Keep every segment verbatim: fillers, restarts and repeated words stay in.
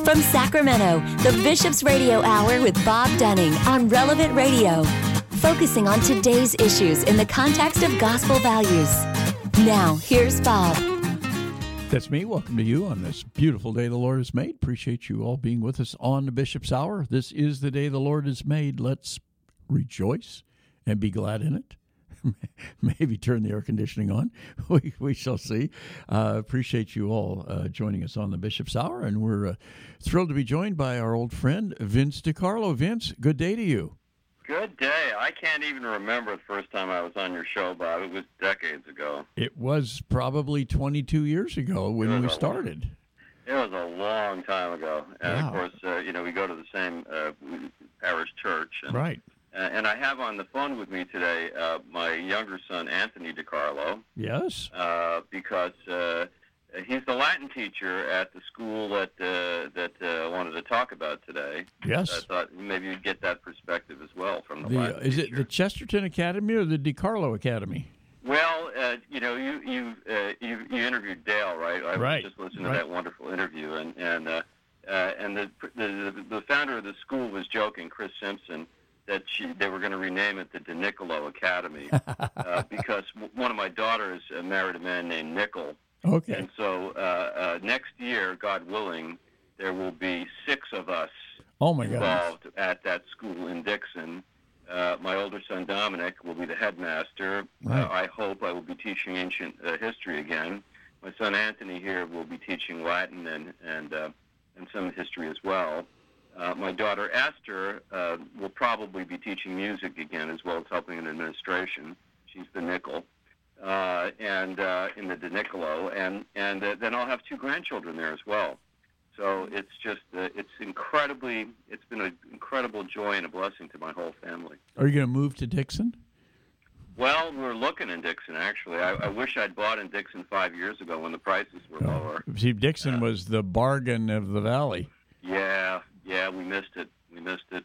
From Sacramento, the Bishop's Radio Hour with Bob Dunning on Relevant Radio, focusing on today's issues in the context of gospel values. Now, here's Bob. That's me. Welcome to you on this beautiful day the Lord has made. Appreciate you all being with us on the Bishop's Hour. This is the day the Lord has made. Let's rejoice and be glad in it. Maybe turn the air conditioning on. We we shall see. Uh, appreciate you all uh, joining us on the Bishop's Hour, and we're uh, thrilled to be joined by our old friend, Vince DiCarlo. Vince, good day to you. Good day. I can't even remember the first time I was on your show, Bob. It was decades ago. It was probably twenty-two years ago when we started. It was a long time ago. And, wow. of course, uh, you know, we go to the same uh, parish church. And, right. Uh, and I have on the phone with me today uh, my younger son, Anthony DiCarlo. Yes. Uh, because uh, he's the Latin teacher at the school that uh, that uh, I wanted to talk about today. Yes. So I thought maybe you'd get that perspective as well from the, the Latin Is teacher. it the Chesterton Academy or the DiCarlo Academy? Well, uh, you know, you you, uh, you you interviewed Dale, right? I right. was just listening right. to that wonderful interview, and and uh, uh, and the, the the founder of the school was joking, Chris Simpson, that she, they were going to rename it the De Nicolo Academy uh, because one of my daughters uh, married a man named Nickel. Okay. And so uh, uh, next year, God willing, there will be six of us oh my involved goodness. at that school in Dixon. Uh, my older son, Dominic, will be the headmaster. Right. Uh, I hope I will be teaching ancient uh, history again. My son, Anthony, here will be teaching Latin and, and, uh, and some history as well. Uh, my daughter Esther uh, will probably be teaching music again, as well as helping in administration. She's the nickel, uh, and uh, in the De Nicolo, and and uh, then I'll have two grandchildren there as well. So it's just uh, it's incredibly it's been an incredible joy and a blessing to my whole family. Are you going to move to Dixon? Well, we're looking in Dixon, actually. I, I wish I'd bought in Dixon five years ago when the prices were oh. lower. See, Dixon uh, was the bargain of the valley. Yeah. Yeah, we missed it. We missed it.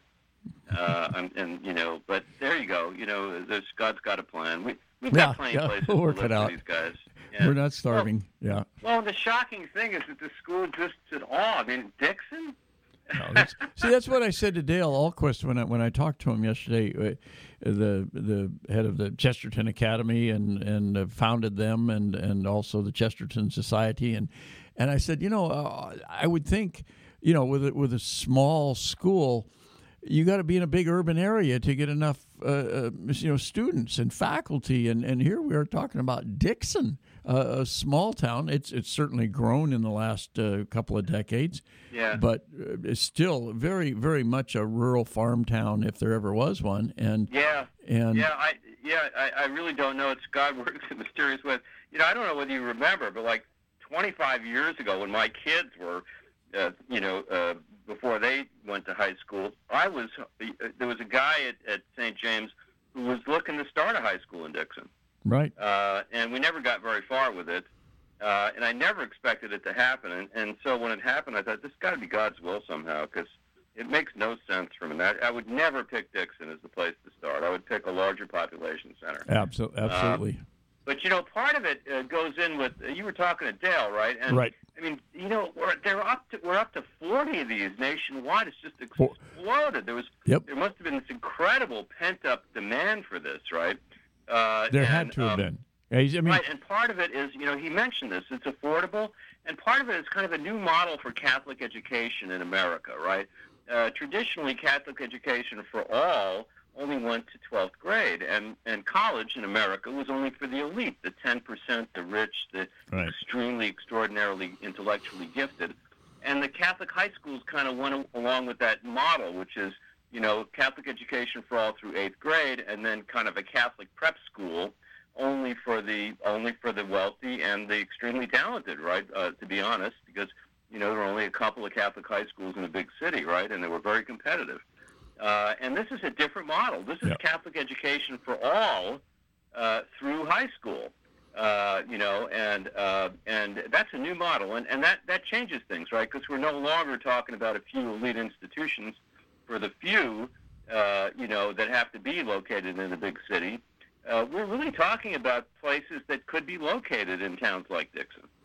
Uh, and, and, you know, but there you go. You know, there's, God's got a plan. We, we've got yeah, plenty yeah, of places we'll work to live it for out. these guys. Yeah. We're not starving. Well, yeah. Well, the shocking thing is that the school exists at all. I mean, Dixon? No, that's, see, that's what I said to Dale Ahlquist when I when I talked to him yesterday, uh, the the head of the Chesterton Academy and and uh, founded them, and, and also the Chesterton Society, and and I said, you know, uh, I would think, you know, with a, with a small school, you got to be in a big urban area to get enough, uh, uh, you know, students and faculty, and, and here we are talking about Dixon, uh, a small town. It's it's certainly grown in the last uh, couple of decades, yeah. but uh, it's still very very much a rural farm town if there ever was one. And yeah, and yeah, I yeah, I, I really don't know. It's God works in mysterious ways. You know, I don't know whether you remember, but like twenty-five years ago, when my kids were, uh, you know. Uh, before they went to high school, I was there was a guy at, at Saint James who was looking to start a high school in Dixon. Right. Uh, and we never got very far with it. Uh, and I never expected it to happen. And, and so when it happened, I thought, this has got to be God's will somehow, because it makes no sense for me. I, I would never pick Dixon as the place to start. I would pick a larger population center. Absolutely. Absolutely. Um, but, you know, part of it uh, goes in with, uh, you were talking to Dale, right? And, right. I mean, you know, we're they're up to we're up to forty of these nationwide. It's just exploded. There was yep. there must have been this incredible pent up demand for this, right? Uh, there and, had to have um, been. I mean, right, and part of it is, you know, he mentioned this. It's affordable, and part of it is kind of a new model for Catholic education in America, right? Uh, traditionally, Catholic education for all only went to twelfth grade, and, and college in America was only for the elite, the ten percent, the rich, the right. extremely, extraordinarily intellectually gifted. And the Catholic high schools kind of went along with that model, which is, you know, Catholic education for all through eighth grade, and then kind of a Catholic prep school only for the only for the wealthy and the extremely talented, right, uh, to be honest, because, you know, there were only a couple of Catholic high schools in a big city, right, and they were very competitive. Uh, and this is a different model. This is yep. Catholic education for all uh, through high school, uh, you know, and uh, and that's a new model. And, and that, that changes things, right, because we're no longer talking about a few elite institutions for the few, uh, you know, that have to be located in a big city. Uh, we're really talking about places that could be located in towns like Dixon.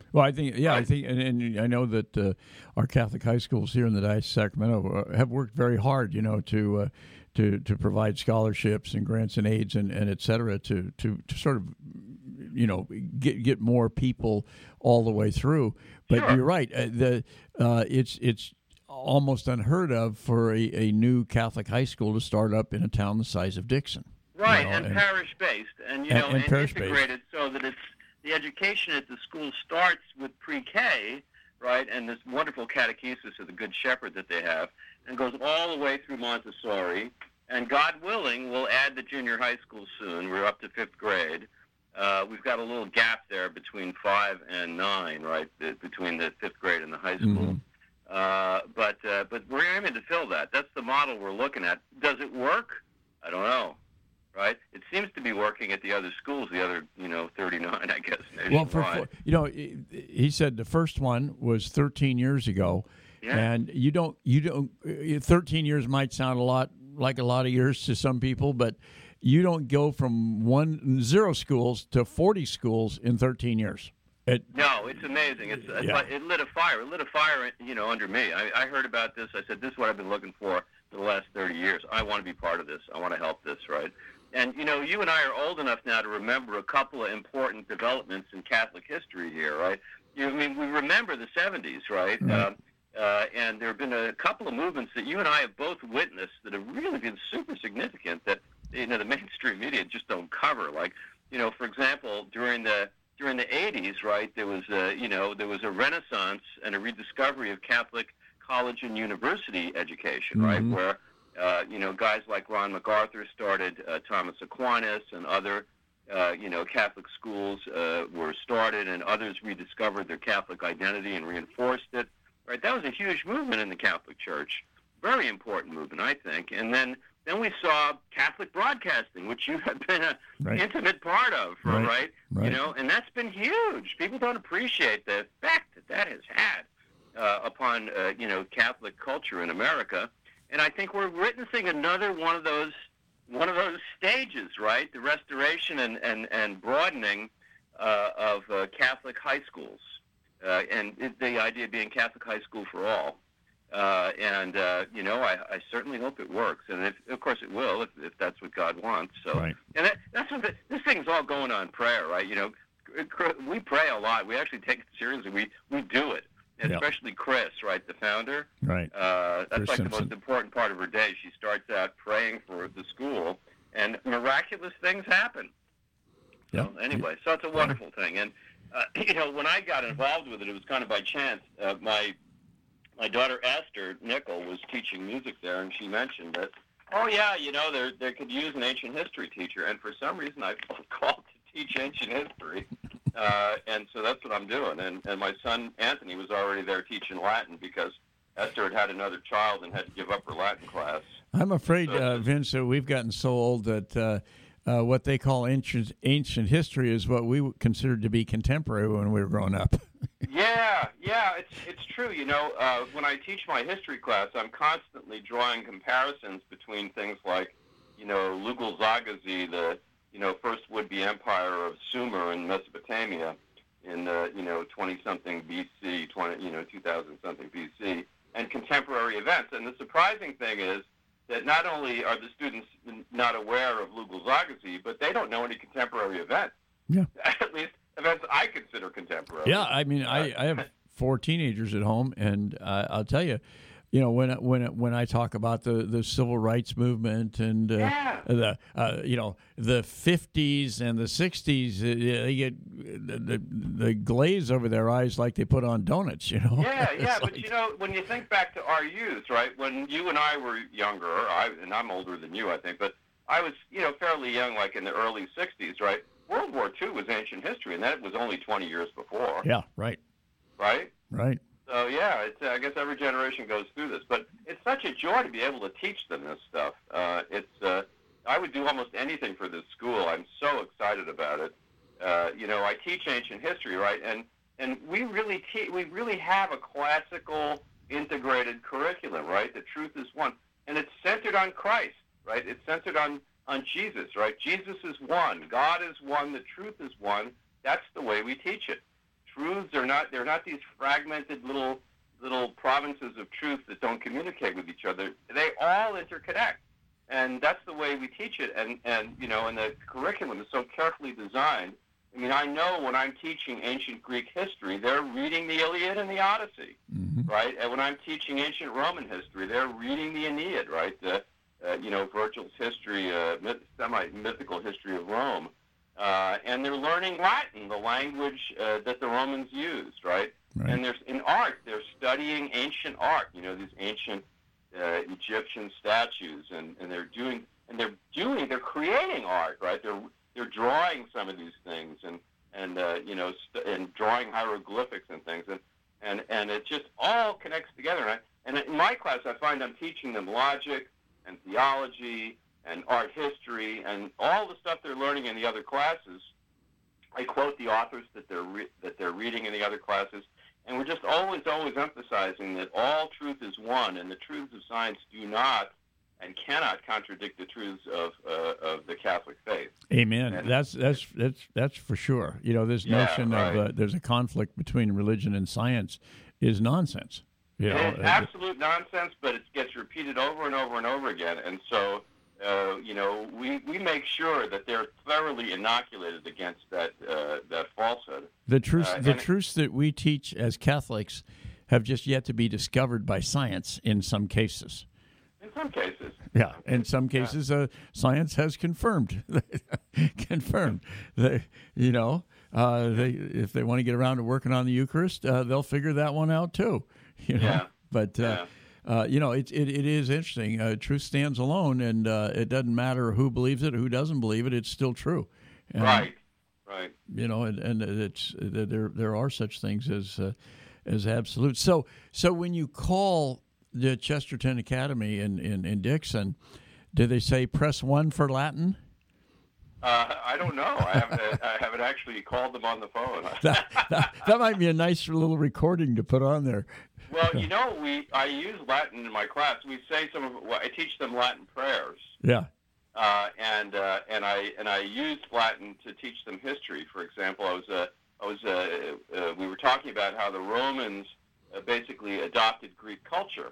Well, I think, yeah, Right. I think, and, and I know that uh, our Catholic high schools here in the Diocese of Sacramento uh, have worked very hard, you know, to uh, to to provide scholarships and grants and aids and, and et cetera to, to, to sort of, you know, get get more people all the way through. But Sure. you're right, uh, the uh, it's it's almost unheard of for a, a new Catholic high school to start up in a town the size of Dixon. Right, You know, and, and- parish-based, and you and- know, and and, parish-based. integrated so that it's the education at the school starts with pre-K, right, and this wonderful catechesis of the Good Shepherd that they have, and goes all the way through Montessori, and God willing, we'll add the junior high school soon. We're up to fifth grade. Uh, we've got a little gap there between five and nine, right, be- between the fifth grade and the high school. Mhm. Uh, but uh, but we're aiming to fill that. That's the model we're looking at. Does it work? I don't know. Right? It seems to be working at the other schools, the other, you know, thirty-nine, I guess, nationwide. Well, for, for you know, he he said the first one was thirteen years ago, Yeah. and you don't you don't uh, thirteen years might sound a lot like a lot of years to some people, but you don't go from one zero schools to forty schools in thirteen years. It, No, it's amazing. It's, it's Yeah. like, it lit a fire. It lit a fire, you know, under me. I, I heard about this. I said, this is what I've been looking for for the last thirty years. I want to be part of this. I want to help this, right? And, you know, you and I are old enough now to remember a couple of important developments in Catholic history here, right? You know, I mean, we remember the seventies, right? Right. Um, uh, and there have been a couple of movements that you and I have both witnessed that have really been super significant that, you know, the mainstream media just don't cover. Like, you know, for example, during the during the eighties, right, there was a, you know, there was a renaissance and a rediscovery of Catholic college and university education, right, Mhm. where, uh, you know, guys like Ron MacArthur started uh, Thomas Aquinas, and other, uh, you know, Catholic schools uh, were started, and others rediscovered their Catholic identity and reinforced it, right? That was a huge movement in the Catholic Church, very important movement, I think. And then Then we saw Catholic broadcasting, which you have been an Right. intimate part of, Right. right? Right. You know, and that's been huge. People don't appreciate the effect that that has had uh, upon, uh, you know, Catholic culture in America. And I think we're witnessing another one of those one of those stages, right? The restoration and, and, and broadening uh, of uh, Catholic high schools, uh, and it, the idea being Catholic high school for all. Uh, and, uh, you know, I, I certainly hope it works. And, if, of course, it will if, if that's what God wants. So, Right. And that, that's what the, this thing's all going on prayer, right? You know, we pray a lot. We actually take it seriously. We, we do it, Yeah. especially Chris, right, the founder. Right. Uh, that's Chris like Simpson. the most important part of her day. She starts out praying for the school, and miraculous things happen. Yeah. So anyway, so it's a wonderful thing. And, uh, you know, when I got involved with it, it was kind of by chance. Uh, my my daughter Esther Nickel was teaching music there, and she mentioned that, oh, yeah, you know, they they could use an ancient history teacher. And for some reason, I felt called to teach ancient history. Uh, and so that's what I'm doing. And, and my son Anthony was already there teaching Latin because Esther had had another child and had to give up her Latin class. I'm afraid, uh, Vince, that we've gotten so old that uh, uh, what they call ancient ancient history is what we considered to be contemporary when we were growing up. Yeah, yeah, it's it's true. You know, uh, when I teach my history class, I'm constantly drawing comparisons between things like, you know, Lugal Zaghazi, the you know first would-be empire of Sumer in Mesopotamia, in the you know twenty-something B C, twenty you know two thousand something B C, and contemporary events. And the surprising thing is that not only are the students not aware of Lugal Zaghazi, but they don't know any contemporary events. Yeah. At least events I consider contemporary. Yeah, I mean, I, I have four teenagers at home, and uh, I'll tell you, you know, when when when I talk about the, the civil rights movement and uh, Yeah. the uh, you know the fifties and the sixties, uh, they get the, the the glaze over their eyes like they put on donuts. You know. Yeah, yeah, It's but like- you know, when you think back to our youth, right? When you and I were younger, I, and I'm older than you, I think, but I was, you know, fairly young, like in the early sixties, right? World War Two was ancient history, and that was only twenty years before, Yeah. Right. right? Right. So yeah, it's, I guess every generation goes through this, but it's such a joy to be able to teach them this stuff. Uh, it's, uh, I would do almost anything for this school. I'm so excited about it. Uh, you know, I teach ancient history, right? And and we really te- we really have a classical integrated curriculum, right? The truth is one, and it's centered on Christ, right? It's centered on on Jesus, right? Jesus is one, God is one, the truth is one. That's the way we teach it. truths are not, they're not these fragmented little little provinces of truth that don't communicate with each other. They all interconnect. And that's the way we teach it. And, and you know, and the curriculum is so carefully designed. I mean, I know when I'm teaching ancient Greek history, they're reading the Iliad and the Odyssey, mm-hmm. right? And when I'm teaching ancient Roman history, they're reading the Aeneid, right? The, uh, you know, Virgil's history, uh, myth, semi-mythical history of Rome. Uh, and they're learning Latin, the language uh, that the Romans used, right? Right. And there's in art, they're studying ancient art, you know, these ancient uh, Egyptian statues, and, and they're doing, and they're doing, they're creating art, right? They're they're drawing some of these things, and and uh, you know, st- and drawing hieroglyphics and things, and and and it just all connects together. And, I, and in my class, I find I'm teaching them logic and theology and art history and all the stuff they're learning in the other classes. I quote the authors that they're re- that they're reading in the other classes. And we're just always, always emphasizing that all truth is one, and the truths of science do not and cannot contradict the truths of uh, of the Catholic faith. Amen. And that's that's that's that's for sure. You know, this yeah, notion right. of uh, there's a conflict between religion and science is nonsense. You know, it's absolute nonsense, but it gets repeated over and over and over again. And so, uh, you know, we, we make sure that they're thoroughly inoculated against that uh, that falsehood. The truths, uh, the truths that we teach as Catholics have just yet to be discovered by science in some cases. In some cases. Yeah, in some cases, uh, science has confirmed, confirmed that, you know, uh, they if they want to get around to working on the Eucharist, uh, they'll figure that one out too. You know, yeah. but. Uh, yeah. Uh, you know, it, it it is interesting. Uh, truth stands alone, and uh, it doesn't matter who believes it or who doesn't believe it. It's still true. And, right, right. You know, and, and it's there. There are such things as uh, as absolute. So, so when you call the Chesterton Academy in, in, in Dixon, do they say press one for Latin? Uh, I don't know. I haven't. I haven't actually called them on the phone. that, that, that might be a nice little recording to put on there. Well, you know, we I use Latin in my class. We say some of well, I teach them Latin prayers. Yeah. Uh, and uh, and I and I use Latin to teach them history. For example, I was uh, I was uh, uh, we were talking about how the Romans uh, basically adopted Greek culture,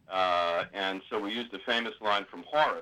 uh, and so we used a famous line from Horace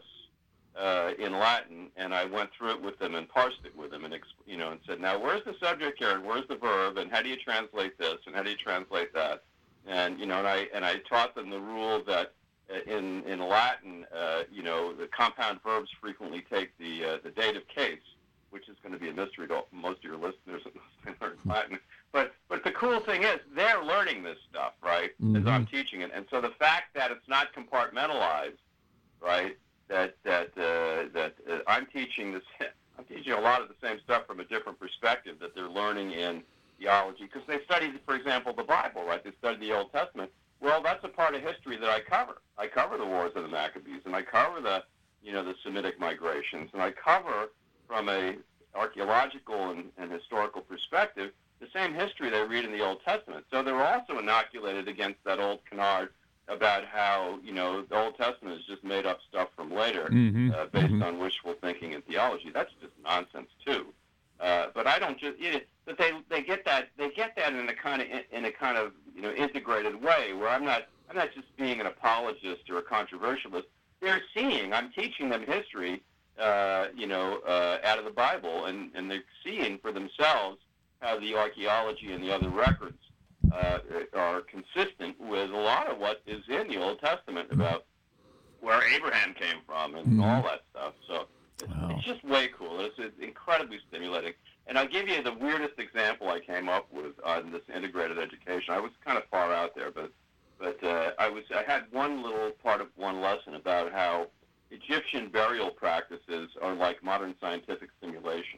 uh, in Latin, and I went through it with them and parsed it with them, and you know, and said, now where's the subject here, and where's the verb, and how do you translate this, and how do you translate that? And you know, and I and I taught them the rule that uh, in in Latin, uh, you know, the compound verbs frequently take the uh, the dative case, which is going to be a mystery to most of your listeners unless they learn Latin. But but the cool thing is they're learning this stuff, right? Mm-hmm. As I'm teaching it, and so the fact that it's not compartmentalized, right? That that uh, that uh, I'm teaching this, I'm teaching a lot of the same stuff from a different perspective that they're learning in theology, because they studied, for example, the Bible, right? They studied the Old Testament. Well, that's a part of history that I cover. I cover the wars of the Maccabees, and I cover the, you know, the Semitic migrations, and I cover from a archaeological and, and historical perspective the same history they read in the Old Testament. So they're also inoculated against that old canard about how, you know, the Old Testament is just made up stuff from later, mm-hmm. uh, based mm-hmm. on wishful thinking and theology. That's just nonsense too. Uh, but I don't just, you know, but they they get that they get that in a kind of in a kind of you know integrated way where I'm not I'm not just being an apologist or a controversialist. They're seeing I'm teaching them history, uh, you know, uh, out of the Bible, and, and they're seeing for themselves how the archaeology and the other records uh, are consistent with a lot of what is in the Old Testament about where Abraham came from and mm-hmm. all that stuff. So it's, wow. it's just way cool. It's, it's incredibly stimulating. And I'll give you the weirdest example I came up with on this integrated education. I was kind of far out there, but but uh, I was I had one little part of one lesson about how Egyptian burial practices are like modern scientific simulation.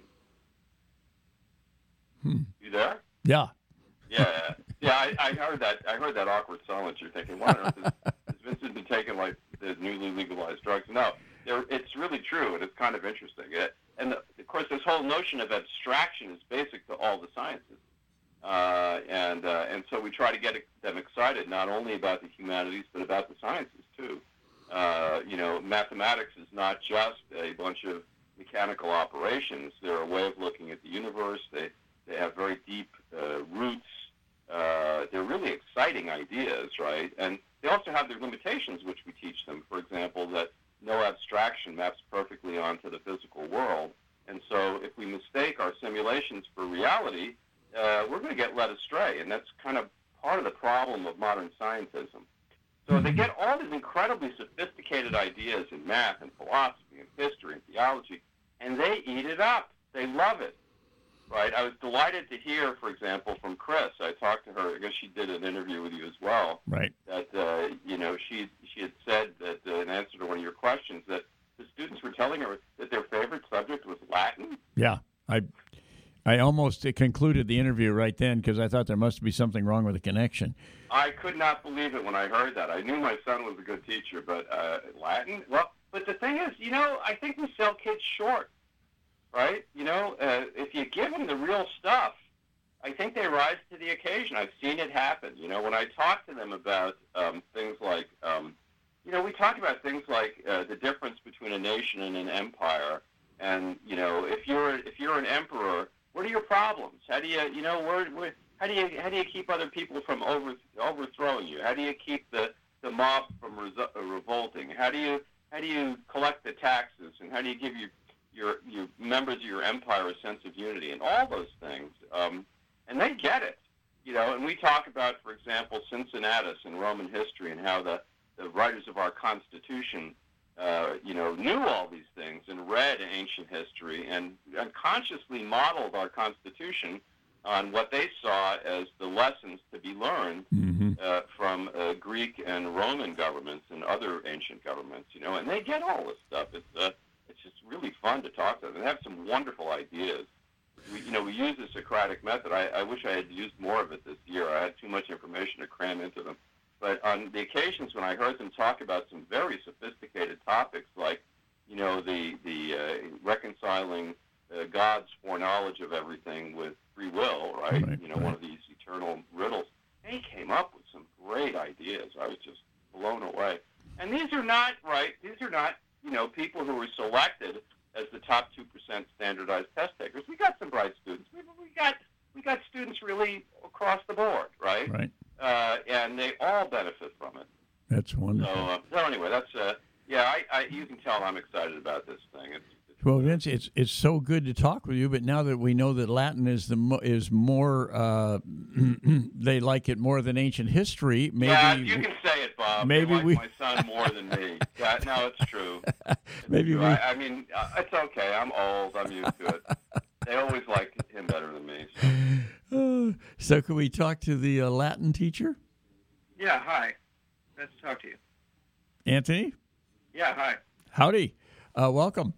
Hmm. You there? Yeah. Yeah, yeah. I, I heard that. I heard that awkward silence. You're thinking, why on earth has, has Vincent been taking like the newly legalized drugs? No, it's really true, and it's kind of interesting. It, and the, of course, this whole notion of abstraction is basic to all the sciences, uh, and uh, and so we try to get them excited not only about the humanities but about the sciences too. Uh, you know, mathematics is not just a bunch of mechanical operations. They're a way of looking at the universe. They They have very deep uh, roots. Uh, they're really exciting ideas, right? And they also have their limitations, which we teach them. For example, that no abstraction maps perfectly onto the physical world. And so if we mistake our simulations for reality, uh, we're going to get led astray. And that's kind of part of the problem of modern scientism. So they get all these incredibly sophisticated ideas in math and philosophy and history and theology, and they eat it up. They love it, right? I was delighted to hear, for example, from Chris. I talked to her. I guess she did an interview with you as well. Right. That, uh, you know, she she had said that uh, in answer to one of your questions that the students were telling her that their favorite subject was Latin. Yeah. I I almost concluded the interview right then because I thought there must be something wrong with the connection. I could not believe it when I heard that. I knew my son was a good teacher, but uh, Latin? Well, but the thing is, you know, I think we sell kids short, right? You know, uh, if you give them the real stuff, I think they rise to the occasion. I've seen it happen. You know, when I talk to them about um, things like, um, you know, we talk about things like uh, the difference between a nation and an empire. And, you know, if you're if you're an emperor, what are your problems? How do you, you know, where, where, how do you how do you keep other people from over, overthrowing you? How do you keep the, the mob from resu- uh, revolting? How do you how do you collect the taxes? And how do you give your your your members of your empire a sense of unity? And all those things, um, and they get it, you know. And we talk about, for example, Cincinnatus in Roman history and how the, the writers of our Constitution, Uh, you know, knew all these things and read ancient history and unconsciously modeled our Constitution on what they saw as the lessons to be learned mm-hmm. uh, from uh, Greek and Roman governments and other ancient governments, you know, and they get all this stuff. It's uh, it's just really fun to talk to them. They have some wonderful ideas. We, you know, we use the Socratic method. I, I wish I had used more of it this year. I had too much information to cram into them. But on the occasions when I heard them talk about some very sophisticated topics, like, you know, the the uh, reconciling uh, God's foreknowledge of everything with free will, right? right you know, right. One of these eternal riddles. They came up with some great ideas. I was just blown away. And these are not, right, these are not, you know, people who were selected as the top two percent standardized test takers. We got some bright students. We, we got we got students really across the board, right? Right. Uh, and they all benefit from it. That's wonderful. So, uh, so anyway, that's uh, yeah. I, I you can tell I'm excited about this thing. It's, it's well, Vince, it's it's so good to talk with you. But now that we know that Latin is the mo- is more, uh, they like it more than ancient history. Maybe yeah, you can say it, Bob. Maybe they like we my son more than me. Yeah, no, it's true. It's maybe true. we. I, I mean, uh, it's okay. I'm old. I'm used to it. They always like him better than me. So, uh, so can we talk to the uh, Latin teacher? Yeah, hi. Nice to talk to you. Anthony? Yeah, hi. Howdy. Uh, welcome.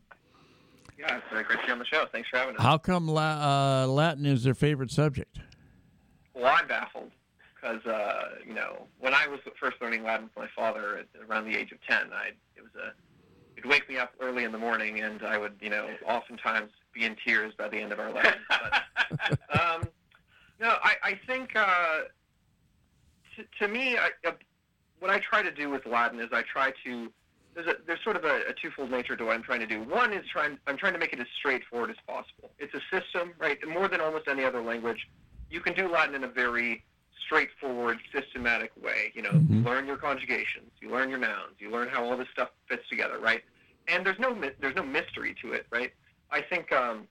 Yeah, it's uh, great to be on the show. Thanks for having us. How come La- uh, Latin is their favorite subject? Well, I'm baffled because, uh, you know, when I was first learning Latin with my father at around the age of ten, I it was a it'd wake me up early in the morning, and I would, you know, oftentimes be in tears by the end of our lessons. But, um, no, I, I think... Uh, To, to me, I, uh, what I try to do with Latin is I try to there's a there's sort of a, a twofold nature to what I'm trying to do. One is trying I'm trying to make it as straightforward as possible. It's a system, right? More than almost any other language, you can do Latin in a very straightforward, systematic way. You know, mm-hmm. you learn your conjugations, you learn your nouns, you learn how all this stuff fits together, right? And there's no there's no mystery to it, right? I think. Um,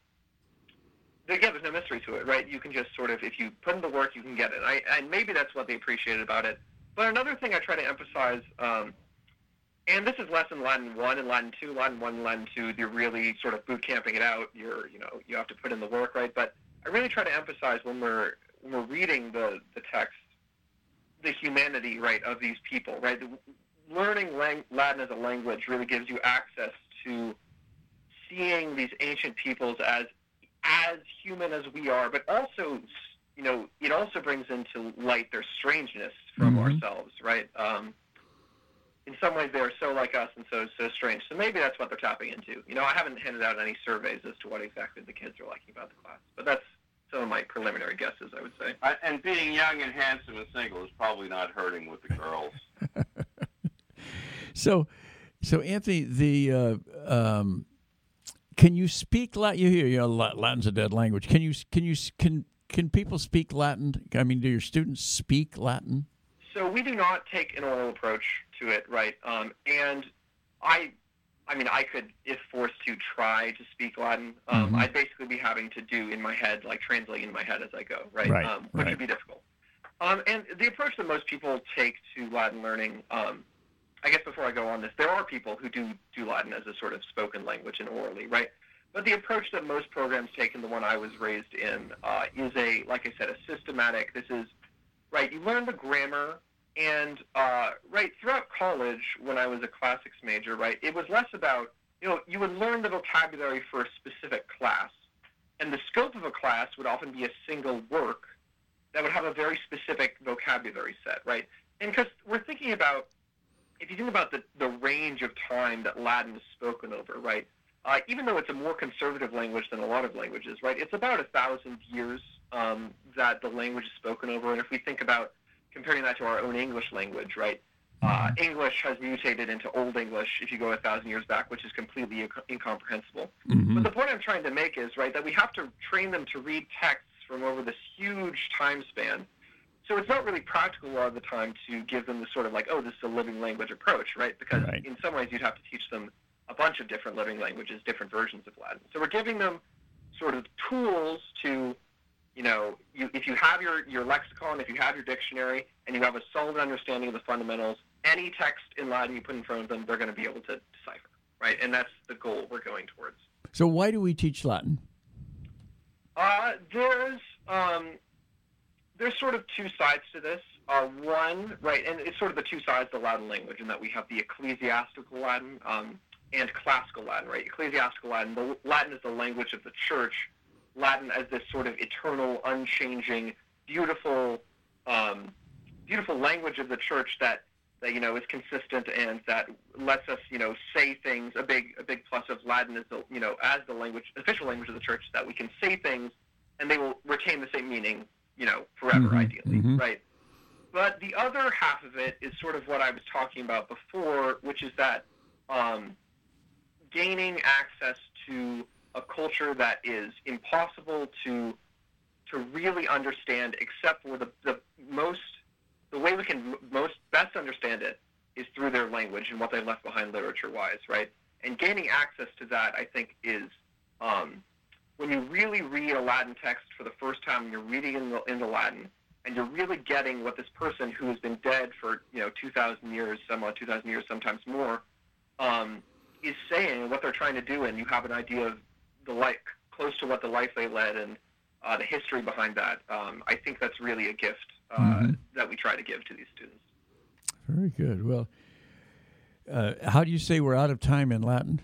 Again, there's no mystery to it, right? You can just sort of, if you put in the work, you can get it. I, and maybe that's what they appreciated about it. But another thing I try to emphasize, um, and this is less in Latin one and Latin two. Latin one and Latin two, you're really sort of boot camping it out. You're, you know, you have to put in the work, right? But I really try to emphasize when we're when we're reading the, the text, the humanity, right, of these people, right? The, learning lang- Latin as a language really gives you access to seeing these ancient peoples as as human as we are, but also, you know, it also brings into light their strangeness from mm-hmm. ourselves, right? Um, in some ways, they are so like us and so so strange. So maybe that's what they're tapping into. You know, I haven't handed out any surveys as to what exactly the kids are liking about the class, but that's some of my preliminary guesses, I would say. I, and being young and handsome and single is probably not hurting with the girls. so, so Anthony, the uh, um, Can you speak Latin? You hear, you know, Latin's a dead language. Can you can you can can people speak Latin? I mean, do your students speak Latin? So we do not take an oral approach to it, right? Um, and I, I mean, I could, if forced to, try to speak Latin. Um, Mm-hmm. I'd basically be having to do in my head, like translate in my head as I go, right? Right, Um, which right. would be difficult. Um, and the approach that most people take to Latin learning, um, I guess before I go on this, there are people who do do Latin as a sort of spoken language and orally, right? But the approach that most programs take, and the one I was raised in, uh, is a, like I said, a systematic. This is, right, you learn the grammar, and, uh, right, throughout college, when I was a classics major, right, it was less about, you know, you would learn the vocabulary for a specific class, and the scope of a class would often be a single work that would have a very specific vocabulary set, right? And because we're thinking about, if you think about the, the range of time that Latin is spoken over, right, uh, even though it's a more conservative language than a lot of languages, right, it's about a thousand years um, that the language is spoken over. And if we think about comparing that to our own English language, right, uh, English has mutated into Old English if you go a thousand years back, which is completely inc- incomprehensible. Mm-hmm. But the point I'm trying to make is, right, that we have to train them to read texts from over this huge time span. So it's not really practical a lot of the time to give them this sort of like, oh, this is a living language approach, right? Because Right. in some ways you'd have to teach them a bunch of different living languages, different versions of Latin. So we're giving them sort of tools to, you know, you, if you have your, your lexicon, if you have your dictionary, and you have a solid understanding of the fundamentals, any text in Latin you put in front of them, they're going to be able to decipher, right? And that's the goal we're going towards. So why do we teach Latin? Uh, there's um, there's sort of two sides to this. Uh, one, right, and it's sort of the two sides of the Latin language, in that we have the ecclesiastical Latin um, and classical Latin, right? Ecclesiastical Latin, the Latin is the language of the church. Latin as this sort of eternal, unchanging, beautiful, um, beautiful language of the church that, that you know is consistent and that lets us you know say things. A big a big plus of Latin is the you know as the language official language of the church, that we can say things and they will retain the same meaning you know forever, Mm-hmm, ideally, mm-hmm. right? But the other half of it is sort of what I was talking about before, which is that um, gaining access to a culture that is impossible to to really understand, except for the, the most the way we can most best understand it is through their language and what they left behind literature-wise, right? And gaining access to that, I think, is um, when you really read a Latin text for the first time, and you're reading in the, in the Latin, and you're really getting what this person who has been dead for you know two thousand years, somewhat two thousand years, sometimes more, um, is saying, and what they're trying to do, and you have an idea of the life, close to what the life they led and uh, the history behind that. Um, I think that's really a gift uh, Mm-hmm. that we try to give to these students. Very good. Well, uh, how do you say we're out of time in Latin?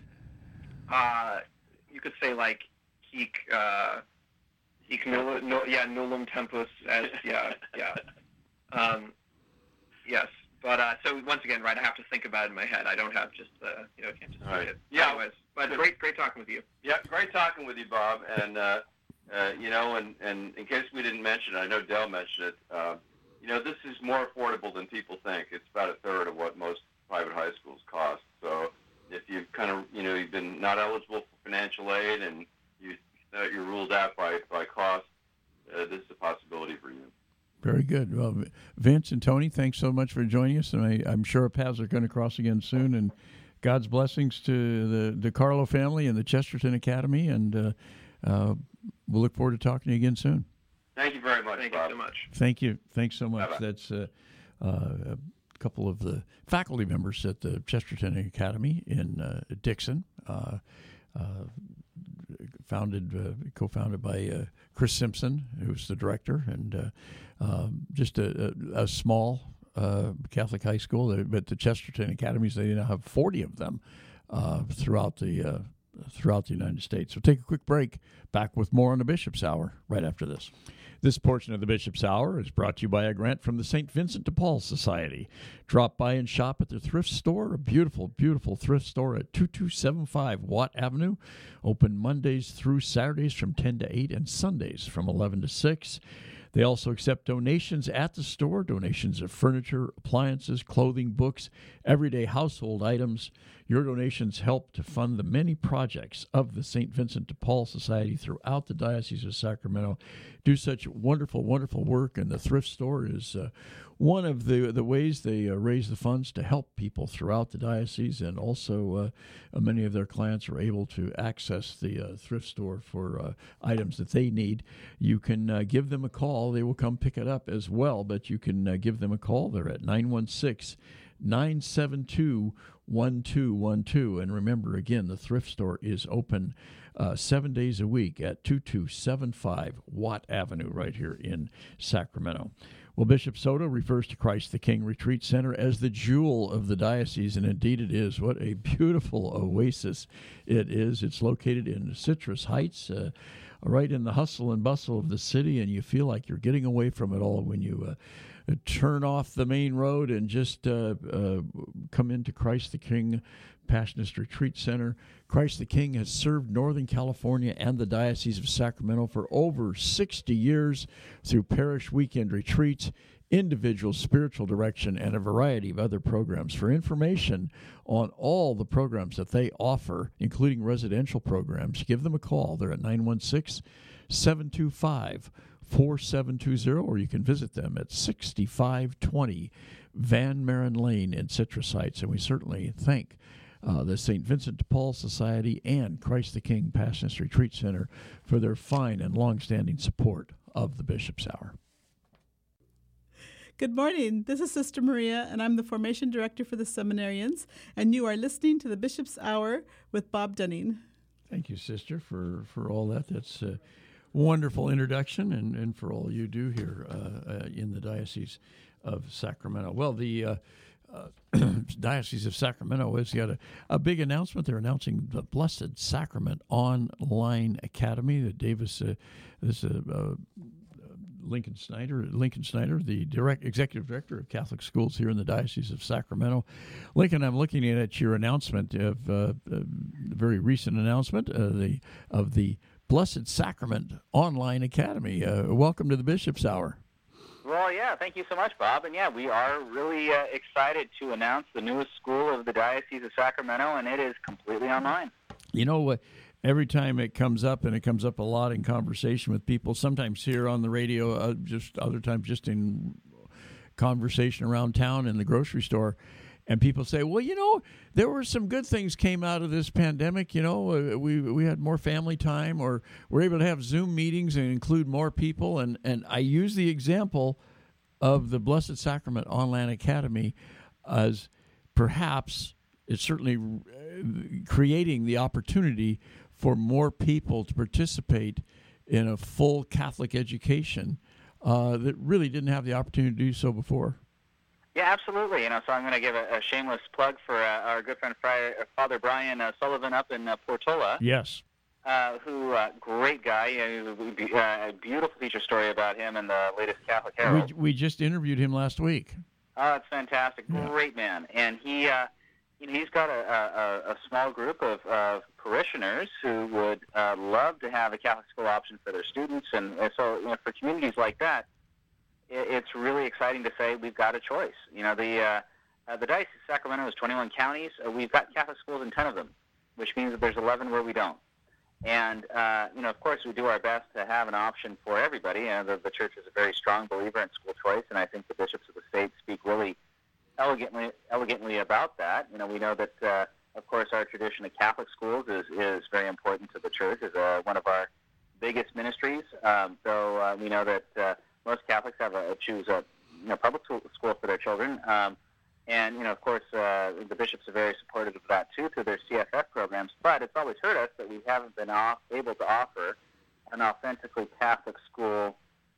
Uh, you could say like hic, uh, hic null, no, yeah, nullum tempus as, yeah, yeah. Um, yes, but uh, so once again, right, I have to think about it in my head. I don't have just the, you know, can't just All say right. it. Yeah. Anyways, but great, great talking with you. Yeah, great talking with you, Bob. And, uh, uh, you know, and, and in case we didn't mention it, I know Dell mentioned it, uh, you know, this is more affordable than people think. It's about a third of what most private high schools cost. So if you've kind of, you know, you've been not eligible for financial aid and you, uh, you're ruled out by, by cost, uh, this is a possibility for you. Very good. Well, Vince and Tony, thanks so much for joining us, and I, I'm sure our paths are going to cross again soon. And God's blessings to the DeCarlo family and the Chesterton Academy, and uh, uh, we'll look forward to talking to you again soon. Thank you very much, Thank Bob. you so much. Thank you. Thanks so much. Bye-bye. That's uh, uh, a couple of the faculty members at the Chesterton Academy in uh, Dixon, uh, uh, founded, uh, co-founded by uh, Chris Simpson, who's the director, and uh, um, just a, a, a small uh, Catholic high school. But the Chesterton Academies, they now have forty of them uh, throughout the uh, throughout the United States. So take a quick break. Back with more on the Bishop's Hour right after this. This portion of the Bishop's Hour is brought to you by a grant from the Saint Vincent de Paul Society. Drop by and shop at their thrift store, a beautiful, beautiful thrift store at two two seven five Watt Avenue. Open Mondays through Saturdays from ten to eight and Sundays from eleven to six. They also accept donations at the store, donations of furniture, appliances, clothing, books, everyday household items. Your donations help to fund the many projects of the Saint Vincent de Paul Society throughout the Diocese of Sacramento. Do such wonderful, wonderful work, and the thrift store is uh, one of the, the ways they uh, raise the funds to help people throughout the diocese, and also uh, many of their clients are able to access the uh, thrift store for uh, items that they need. You can uh, give them a call. They will come pick it up as well, but you can uh, give them a call. They're at nine one six, nine seven two, one two one two. And remember, again, the thrift store is open uh, seven days a week at two two seven five Watt Avenue right here in Sacramento. Well, Bishop Soto refers to Christ the King Retreat Center as the jewel of the diocese, and indeed it is. What a beautiful oasis it is. It's located in Citrus Heights, uh, right in the hustle and bustle of the city, and you feel like you're getting away from it all when you uh, turn off the main road and just uh, uh, come into Christ the King Passionist Retreat Center. Christ the King has served Northern California and the Diocese of Sacramento for over sixty years through parish weekend retreats, individual spiritual direction, and a variety of other programs. For information on all the programs that they offer, including residential programs, give them a call. They're at nine one six, seven two five, four seven two zero, or you can visit them at sixty-five twenty Van Maren Lane in Citrus Heights. And we certainly thank Uh, the Saint Vincent de Paul Society and Christ the King Passionist Retreat Center for their fine and long-standing support of the Bishop's Hour. Good morning. This is Sister Maria, and I'm the Formation Director for the Seminarians, and you are listening to the Bishop's Hour with Bob Dunning. Thank you, Sister, for, for all that. That's a wonderful introduction, and, and for all you do here uh, uh, in the Diocese of Sacramento. Well, the uh, Uh, Diocese of Sacramento has got a, a big announcement. They're announcing the Blessed Sacrament Online Academy. That Davis, uh, this uh, uh, Lincoln Snyder, Lincoln Snyder, the direct executive director of Catholic Schools here in the Diocese of Sacramento. Lincoln, I'm looking at your announcement of uh, a very recent announcement uh, the of the Blessed Sacrament Online Academy. Uh, welcome to the Bishop's Hour. Well, yeah, thank you so much, Bob. And, yeah, we are really uh, excited to announce the newest school of the Diocese of Sacramento, and it is completely online. You know, uh, every time it comes up, and it comes up a lot in conversation with people, sometimes here on the radio, uh, just other times just in conversation around town in the grocery store, and people say, well, you know, there were some good things came out of this pandemic. You know, uh, we we had more family time, or we're able to have Zoom meetings and include more people. And, and I use the example of the Blessed Sacrament Online Academy as perhaps it's certainly creating the opportunity for more people to participate in a full Catholic education uh, that really didn't have the opportunity to do so before. Yeah, absolutely. You know, so I'm going to give a, a shameless plug for uh, our good friend Friar, Father Brian uh, Sullivan up in uh, Portola. Yes. Uh, who, uh, great guy. Uh, a beautiful feature story about him in the latest Catholic Herald. We, we just interviewed him last week. Oh, that's fantastic. Yeah. Great man. And he, uh, you know, he's got a, a, a small group of, of parishioners who would uh, love to have a Catholic school option for their students. And, and so, you know, for communities like that, it's really exciting to say we've got a choice. You know, the uh, uh, the Diocese of Sacramento is twenty-one counties. Uh, we've got Catholic schools in ten of them, which means that there's eleven where we don't. And, uh, you know, of course, we do our best to have an option for everybody. Uh, the, the Church is a very strong believer in school choice, and I think the bishops of the state speak really elegantly elegantly about that. You know, we know that, uh, of course, our tradition of Catholic schools is, is very important to the Church, is uh, one of our biggest ministries. Um, so uh, we know that uh, most Catholics have a choose a you know public school for their children, um, and you know of course uh, the bishops are very supportive of that too through their C F F programs. But it's always hurt us that we haven't been off, able to offer an authentically Catholic school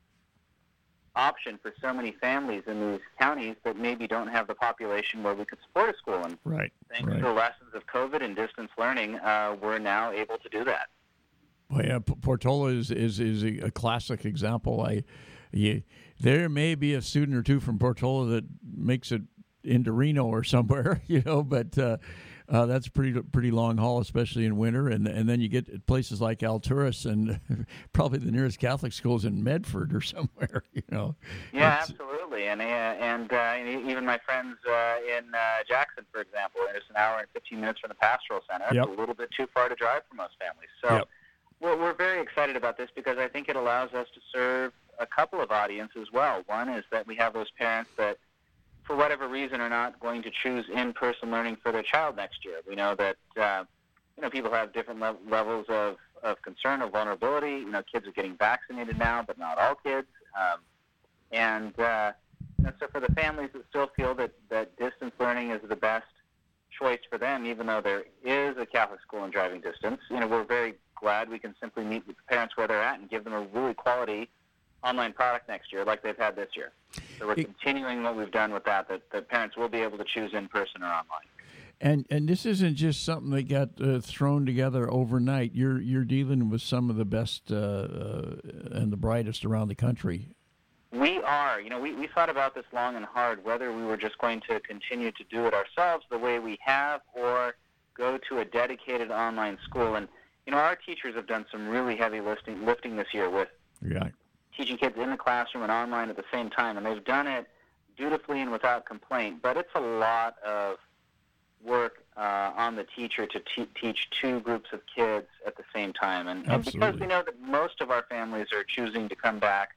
option for so many families in these counties that maybe don't have the population where we could support a school. And right, thanks right. to the lessons of COVID and distance learning, uh, we're now able to do that. Well, yeah, Portola is is is a classic example. I. Yeah, there may be a student or two from Portola that makes it into Reno or somewhere, you know, but uh, uh, that's a pretty pretty long haul, especially in winter. And and then you get places like Alturas, and probably the nearest Catholic school is in Medford or somewhere. You know. Yeah, It's- absolutely. And uh, and uh, even my friends uh, in uh, Jackson, for example, it's an hour and fifteen minutes from the pastoral center. Yep. It's a little bit too far to drive for most families. So Yep. we're, we're very excited about this because I think it allows us to serve a couple of audiences as well. One is that we have those parents that, for whatever reason, are not going to choose in-person learning for their child next year. We know that uh, you know people have different le- levels of, of concern or vulnerability. You know, kids are getting vaccinated now, but not all kids. Um, and uh, you know, so for the families that still feel that, that distance learning is the best choice for them, even though there is a Catholic school in driving distance, you know, we're very glad we can simply meet with the parents where they're at and give them a really quality online product next year like they've had this year. So we're It- continuing what we've done with that, that, that parents will be able to choose in person or online. And and this isn't just something that got uh, thrown together overnight. You're you're dealing with some of the best uh, uh, and the brightest around the country. We are. You know, we, we thought about this long and hard, whether we were just going to continue to do it ourselves the way we have or go to a dedicated online school. And, you know, our teachers have done some really heavy lifting, lifting this year with Yeah. teaching kids in the classroom and online at the same time. And they've done it dutifully and without complaint. But it's a lot of work uh, on the teacher to te- teach two groups of kids at the same time. And, and because Absolutely. we know that most of our families are choosing to come back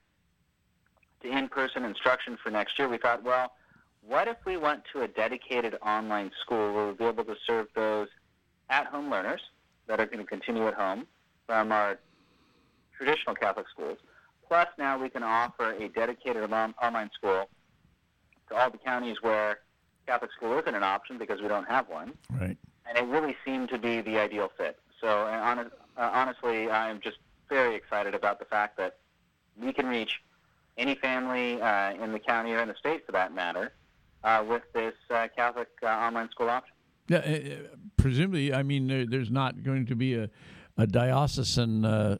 to in-person instruction for next year, we thought, well, what if we went to a dedicated online school where we'll be able to serve those at-home learners that are going to continue at home from our traditional Catholic schools, plus now we can offer a dedicated on- online school to all the counties where Catholic school isn't an option because we don't have one, Right. and it really seemed to be the ideal fit. So uh, honest, uh, honestly, I'm just very excited about the fact that we can reach any family uh, in the county or in the state, for that matter, uh, with this uh, Catholic uh, online school option. Yeah. Uh, presumably, I mean, there, there's not going to be a a diocesan uh,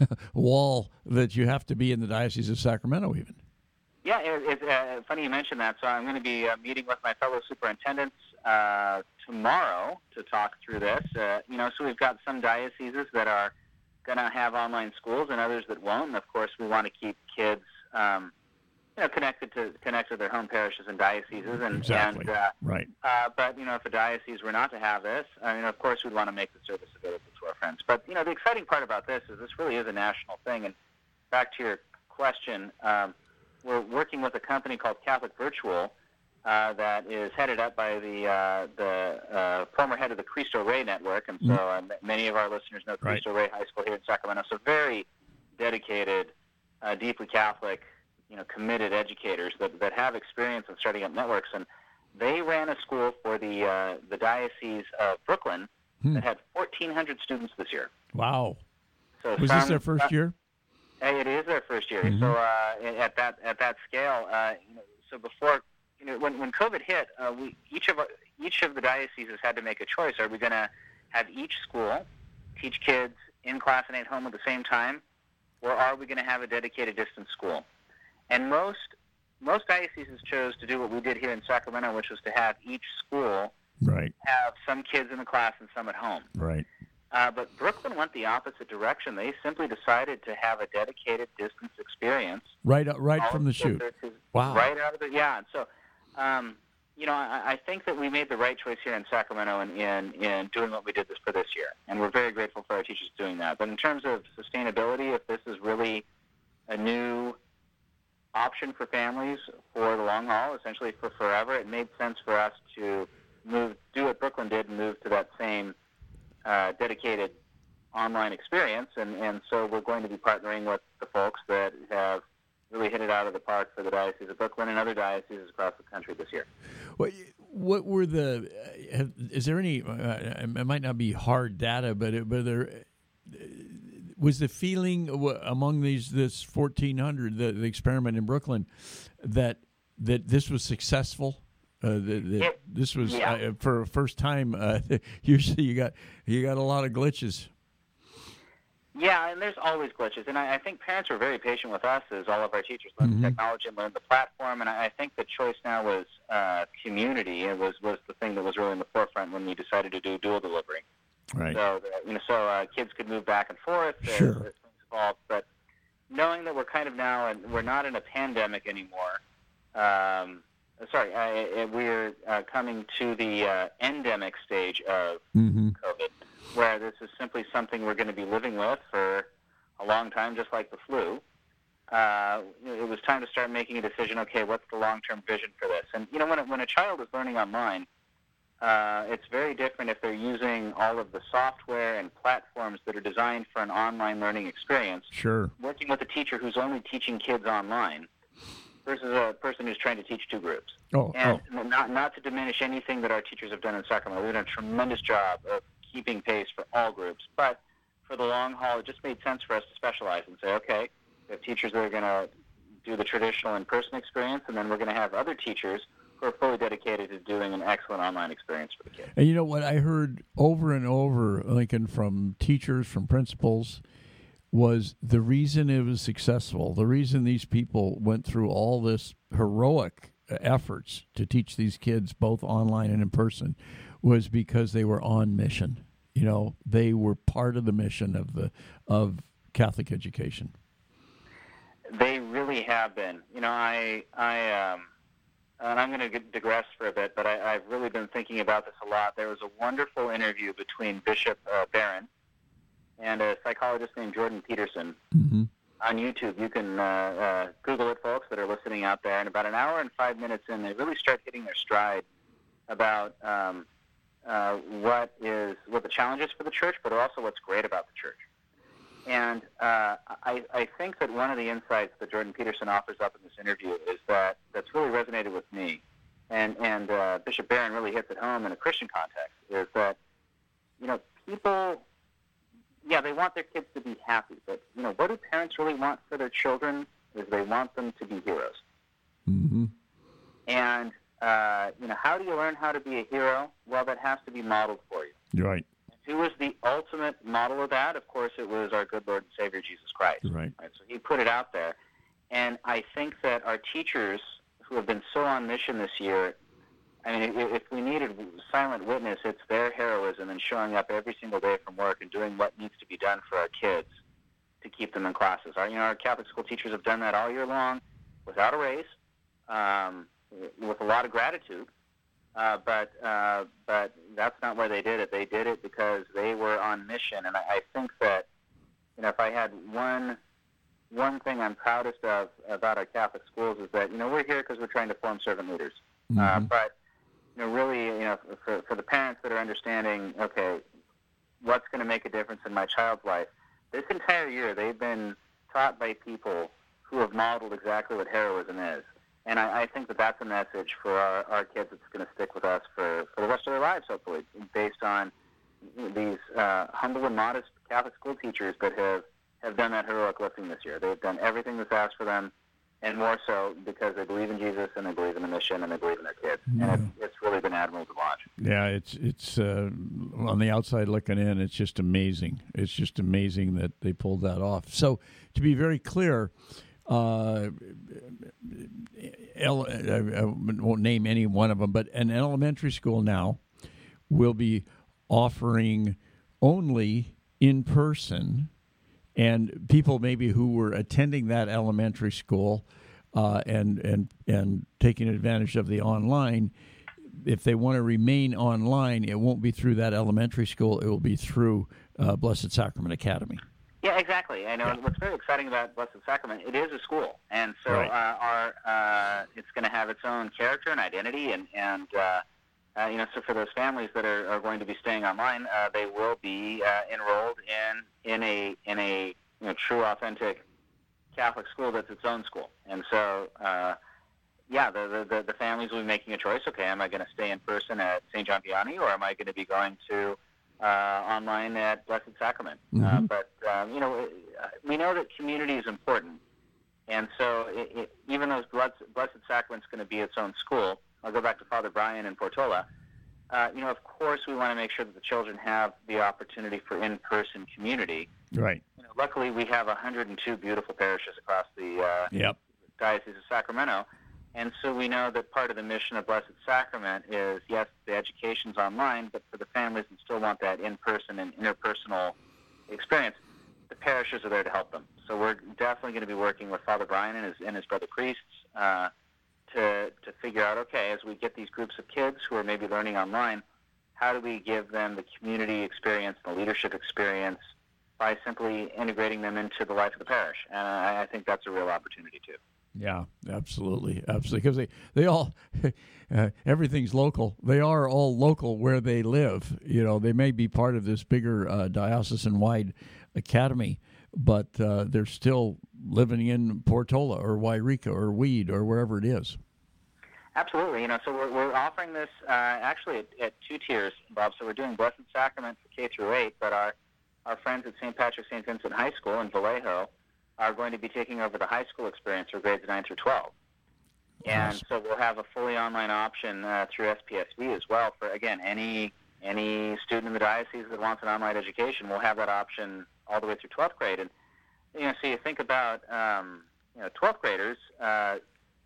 wall that you have to be in the Diocese of Sacramento, even. Yeah, it, it's uh, funny you mentioned that. So I'm going to be uh, meeting with my fellow superintendents uh, tomorrow to talk through this. Uh, you know, so we've got some dioceses that are going to have online schools and others that won't. And of course, we want to keep kids, um, you know, connected to connected to their home parishes and dioceses. And, Exactly. and uh, Right. uh, but you know, if a diocese were not to have this, I mean, of course, we'd want to make the service available to our friends. But you know, the exciting part about this is this really is a national thing. And back to your question. Um, We're working with a company called Catholic Virtual uh, that is headed up by the uh, the uh, former head of the Cristo Rey Network, and so uh, m- many of our listeners know Right. Cristo Rey High School here in Sacramento. So very dedicated, uh, deeply Catholic, you know, committed educators that, that have experience in starting up networks, and they ran a school for the uh, the Diocese of Brooklyn Hmm. that had fourteen hundred students this year. Wow. So Was this some- their first year? Hey, it is their first year. Mhm. So uh, at that at that scale, uh, you know, so before you know when when COVID hit, uh, we each of our, each of the dioceses had to make a choice. Are we going to have each school teach kids in class and at home at the same time, or are we going to have a dedicated distance school? And most most dioceses chose to do what we did here in Sacramento, which was to have each school Right. have some kids in the class and some at home. Right. Uh, but Brooklyn went the opposite direction. They simply decided to have a dedicated distance experience. Right. uh, Right all from the of chute. their- Wow. Right out of the yeah. And so, um, you know, I, I think that we made the right choice here in Sacramento in, in in doing what we did this for this year, and we're very grateful for our teachers doing that. But in terms of sustainability, if this is really a new option for families for the long haul, essentially for forever, it made sense for us to move, do what Brooklyn did, and move to that same uh, dedicated online experience. And, and so we're going to be partnering with the folks that have really hit it out of the park for the Diocese of Brooklyn and other dioceses across the country this year. What, what were the? Uh, have, is there any? Uh, it might not be hard data, but it, but there uh, was the feeling w- among these this fourteen hundred, the, the experiment in Brooklyn, that that this was successful. Uh, that, that It- this was yeah. uh, for a first time. Uh, usually, you got you got a lot of glitches. Yeah, and there's always glitches, and I, I think parents were very patient with us as all of our teachers learned Mm-hmm. the technology and learned the platform, and I, I think the choice now was uh, community. It was, was the thing that was really in the forefront when we decided to do dual delivery. Right. So, that, you know, so uh, kids could move back and forth as, Sure. as things evolved, but knowing that we're kind of now, and we're not in a pandemic anymore, um, sorry, I, I, we're uh, coming to the uh, endemic stage of Mm-hmm. COVID, where this is simply something we're going to be living with for a long time, just like the flu. Uh, it was time to start making a decision, okay, what's the long-term vision for this? And, you know, when a, when a child is learning online, uh, it's very different if they're using all of the software and platforms that are designed for an online learning experience, Sure. working with a teacher who's only teaching kids online, versus a person who's trying to teach two groups. Oh, And not not to diminish anything that our teachers have done in Sacramento. They've done a tremendous job of keeping pace for all groups. But for the long haul, it just made sense for us to specialize and say, okay, we have teachers that are going to do the traditional in-person experience, and then we're going to have other teachers who are fully dedicated to doing an excellent online experience for the kids. And you know what I heard over and over, Lincoln, from teachers, from principals, was the reason it was successful, the reason these people went through all this heroic efforts to teach these kids both online and in person was because they were on mission. You know, they were part of the mission of the of Catholic education. They really have been. You know, I, I, um, and I'm going to digress for a bit, but I, I've really been thinking about this a lot. There was a wonderful interview between Bishop uh, Barron and a psychologist named Jordan Peterson Mm-hmm. on YouTube. You can uh, uh, Google it, folks that are listening out there. And about an hour and five minutes in, they really start hitting their stride about um, uh, what is what the challenge is for the church, but also what's great about the church. And uh, I, I think that one of the insights that Jordan Peterson offers up in this interview is that that's really resonated with me, and and uh, Bishop Barron really hits it home in a Christian context, is that, you know, people, yeah, they want their kids to be happy, but, you know, what do parents really want for their children is they want them to be heroes. Mm-hmm. And, uh, you know, how do you learn how to be a hero? Well, that has to be modeled for you. You're right. Who was the ultimate model of that? Of course, it was our good Lord and Savior, Jesus Christ. Right. Right? So he put it out there. And I think that our teachers who have been so on mission this year, I mean, if we needed silent witness, it's their heroism and showing up every single day from work and doing what needs to be done for our kids to keep them in classes. Our, you know, our Catholic school teachers have done that all year long without a raise, um, with a lot of gratitude. Uh, but uh, but that's not why they did it. They did it because they were on mission. And I, I think that, you know, if I had one one thing I'm proudest of about our Catholic schools is that, you know, we're here because we're trying to form servant leaders. Mm-hmm. Uh, but, you know, really, you know, for, for the parents that are understanding, okay, what's going to make a difference in my child's life, this entire year they've been taught by people who have modeled exactly what heroism is. And I, I think that that's a message for our, our kids that's going to stick with us for, for the rest of their lives, hopefully, based on these uh, humble and modest Catholic school teachers that have, have done that heroic lifting this year. They've done everything that's asked for them, and more so because they believe in Jesus and they believe in the mission and they believe in their kids. Yeah. And it's, it's really been admirable to watch. Yeah, it's it's uh, on the outside looking in, it's just amazing. It's just amazing that they pulled that off. So to be very clear, uh, ele- I, I won't name any one of them, but an elementary school now will be offering only in person, and people maybe who were attending that elementary school uh, and and and taking advantage of the online, if they want to remain online, it won't be through that elementary school. It will be through uh, Blessed Sacrament Academy. Yeah, exactly. I know Yeah. what's very exciting about Blessed Sacrament, it is a school, and so Right. uh, our uh, it's going to have its own character and identity, and and uh, uh, you know, so for those families that are, are going to be staying online, uh, they will be uh, enrolled in in a in a you know, true, authentic Catholic school that's its own school, and so. Uh, Yeah, the, the the families will be making a choice. Okay, am I going to stay in person at Saint John Vianney, or am I going to be going to uh, online at Blessed Sacrament? Mm-hmm. Uh, but um, you know, we know that community is important, and so it, it, even though Blessed, Blessed Sacrament's going to be its own school, I'll go back to Father Brian in Portola. uh, you know, of course, we want to make sure that the children have the opportunity for in-person community. Right. You know, luckily, we have one hundred two beautiful parishes across the uh, yep. Diocese of Sacramento. And so we know that part of the mission of Blessed Sacrament is, yes, the education's online, but for the families that still want that in-person and interpersonal experience, the parishes are there to help them. So we're definitely going to be working with Father Brian and his, and his brother priests uh, to, to figure out, okay, as we get these groups of kids who are maybe learning online, how do we give them the community experience, the leadership experience, by simply integrating them into the life of the parish? And I, I think that's a real opportunity, too. Yeah, absolutely, absolutely. Because they, they all, uh, everything's local. They are all local where they live. You know, they may be part of this bigger uh, diocesan-wide academy, but uh, they're still living in Portola or Wairika or Weed or wherever it is. Absolutely. You know, so we're, we're offering this uh, actually at, at two tiers, Bob. So we're doing Blessed Sacrament for K through eight, but our, our friends at Saint Patrick Saint Vincent High School in Vallejo are going to be taking over the high school experience for grades nine through twelve. And awesome. So we'll have a fully online option uh, through S P S B as well for, again, any any student in the diocese that wants an online education. We'll have that option all the way through twelfth grade. And, you know, so you think about, um, you know, twelfth graders, uh,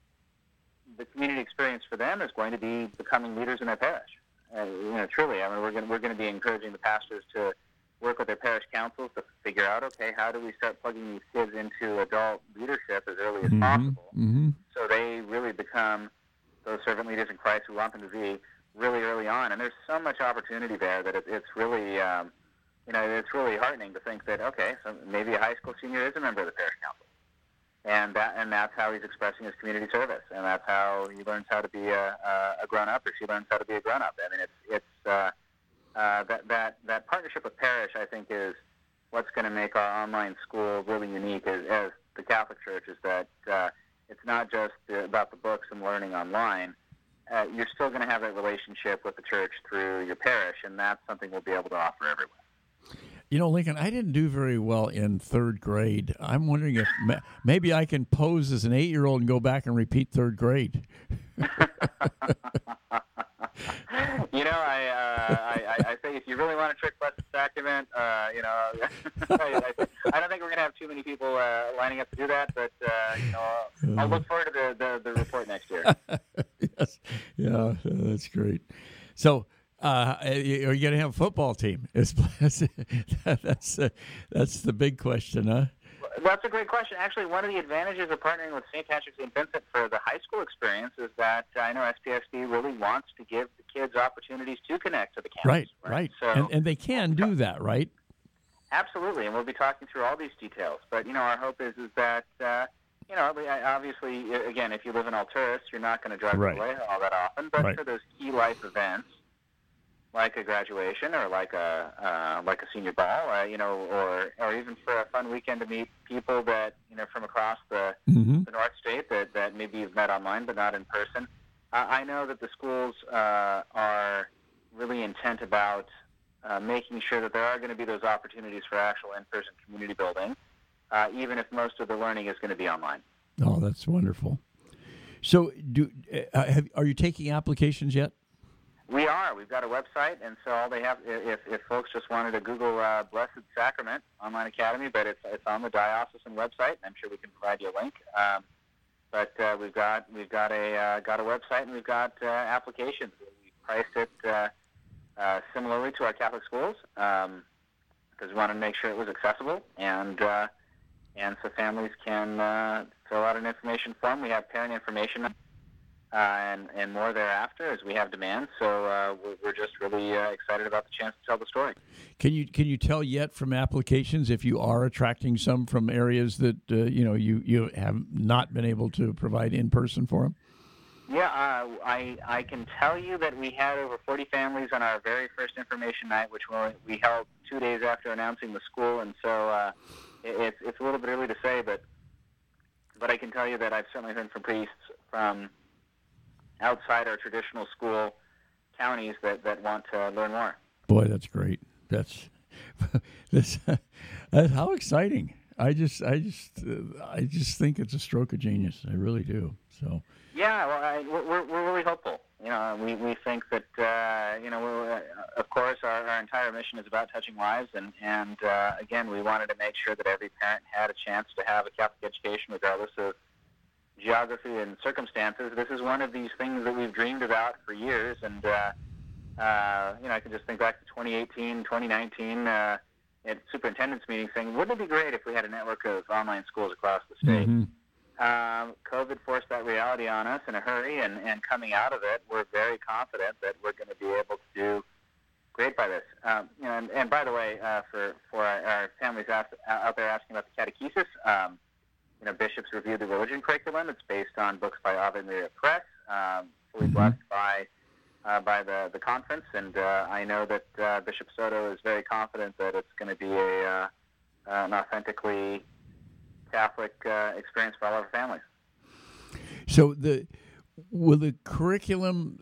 the community experience for them is going to be becoming leaders in their parish. Uh, you know, truly, I mean, we're going we're going to be encouraging the pastors to work with their parish councils to figure out, okay, how do we start plugging these kids into adult leadership as early as mm-hmm, possible mm-hmm. so they really become those servant leaders in Christ we want them to be really early on. And there's so much opportunity there that it, it's really, um, you know, it's really heartening to think that, okay, so maybe a high school senior is a member of the parish council. And that, and that's how he's expressing his community service, and that's how he learns how to be a, a grown-up, or she learns how to be a grown-up. I mean, it's it's uh, uh, that that that partnership with parish, I think, is what's going to make our online school really unique as, as the Catholic Church. Is that uh, it's not just about the books and learning online. Uh, you're still going to have that relationship with the church through your parish, and that's something we'll be able to offer everyone. You know, Lincoln, I didn't do very well in third grade. I'm wondering if ma- maybe I can pose as an eight-year-old and go back and repeat third grade. You know, I, uh, I, I say if you really want to trick Blessed Sacrament, uh, you know, I, I don't think we're going to have too many people uh, lining up to do that, but, uh, you know, I'll, I'll look forward to the, the, the report next year. Yes. Yeah, that's great. So, Uh, are you going to have a football team? Is that's uh, that's the big question, huh? That's a great question. Actually, one of the advantages of partnering with Saint Patrick Saint Vincent for the high school experience is that I know S P S B really wants to give the kids opportunities to connect to the campus. Right, right. right. So, and, and they can do that, right? Absolutely, and we'll be talking through all these details. But, you know, our hope is is that, uh, you know, obviously, again, if you live in Alturas, you're not going to drive right. away all that often. But right. for those key life events, like a graduation or like a uh, like a senior ball, uh, you know, or or even for a fun weekend to meet people that, you know, from across the, mm-hmm. the North State that, that maybe you've met online but not in person. Uh, I know that the schools uh, are really intent about uh, making sure that there are going to be those opportunities for actual in-person community building, uh, even if most of the learning is going to be online. Oh, that's wonderful. So, do uh, have, are you taking applications yet? We are. We've got a website, and so all they have, if, if folks just wanted to Google uh, Blessed Sacrament Online Academy, but it's it's on the diocesan website. I'm sure we can provide you a link. Um, but uh, we've got we've got a uh, got a website, and we've got uh, applications. We priced it uh, uh, similarly to our Catholic schools because um, we wanted to make sure it was accessible, and uh, and so families can uh, fill out an information form. We have parent information. Uh, and, and more thereafter as we have demand. So uh, we're, we're just really uh, excited about the chance to tell the story. Can you can you tell yet from applications if you are attracting some from areas that uh, you know you, you have not been able to provide in person for them? Yeah, uh, I I can tell you that we had over forty families on our very first information night, which we held two days after announcing the school, and so uh, it, it's it's a little bit early to say, but but I can tell you that I've certainly heard from priests from outside our traditional school counties that, that want to learn more. Boy, that's great. That's that's, that's how exciting. I just I just uh, I just think it's a stroke of genius. I really do. So yeah, well, I, we're we're really hopeful. you know, we, we think that, uh, you know, we, uh, of course, our, our entire mission is about touching lives. And, and uh, again, we wanted to make sure that every parent had a chance to have a Catholic education regardless of geography and circumstances. This is one of these things that we've dreamed about for years. And, uh, uh, you know, I can just think back to twenty eighteen, twenty nineteen, uh, at superintendent's meeting saying, wouldn't it be great if we had a network of online schools across the state? Mm-hmm. Um, COVID forced that reality on us in a hurry, and, and coming out of it, we're very confident that we're going to be able to do great by this. Um, you know, and, and by the way, uh, for, for our, our families asked, out there asking about the catechesis, um, you know, bishops review the religion curriculum. It's based on books by Ave Maria Press, um, fully Mm-hmm. blessed by uh, by the, the conference, and uh, I know that uh, Bishop Soto is very confident that it's going to be a uh, an authentically Catholic uh, experience for all of our families. So the will the curriculum,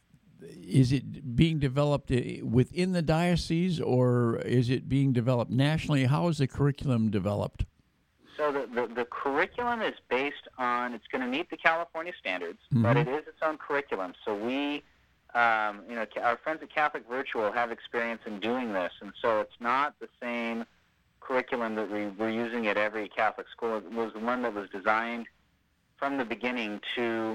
is it being developed within the diocese or is it being developed nationally? How is the curriculum developed? So the, the, the curriculum is based on, it's going to meet the California standards, Mm-hmm. but it is its own curriculum. So we, um, you know, our friends at Catholic Virtual have experience in doing this, and so it's not the same curriculum that we were using at every Catholic school. It was the one that was designed from the beginning to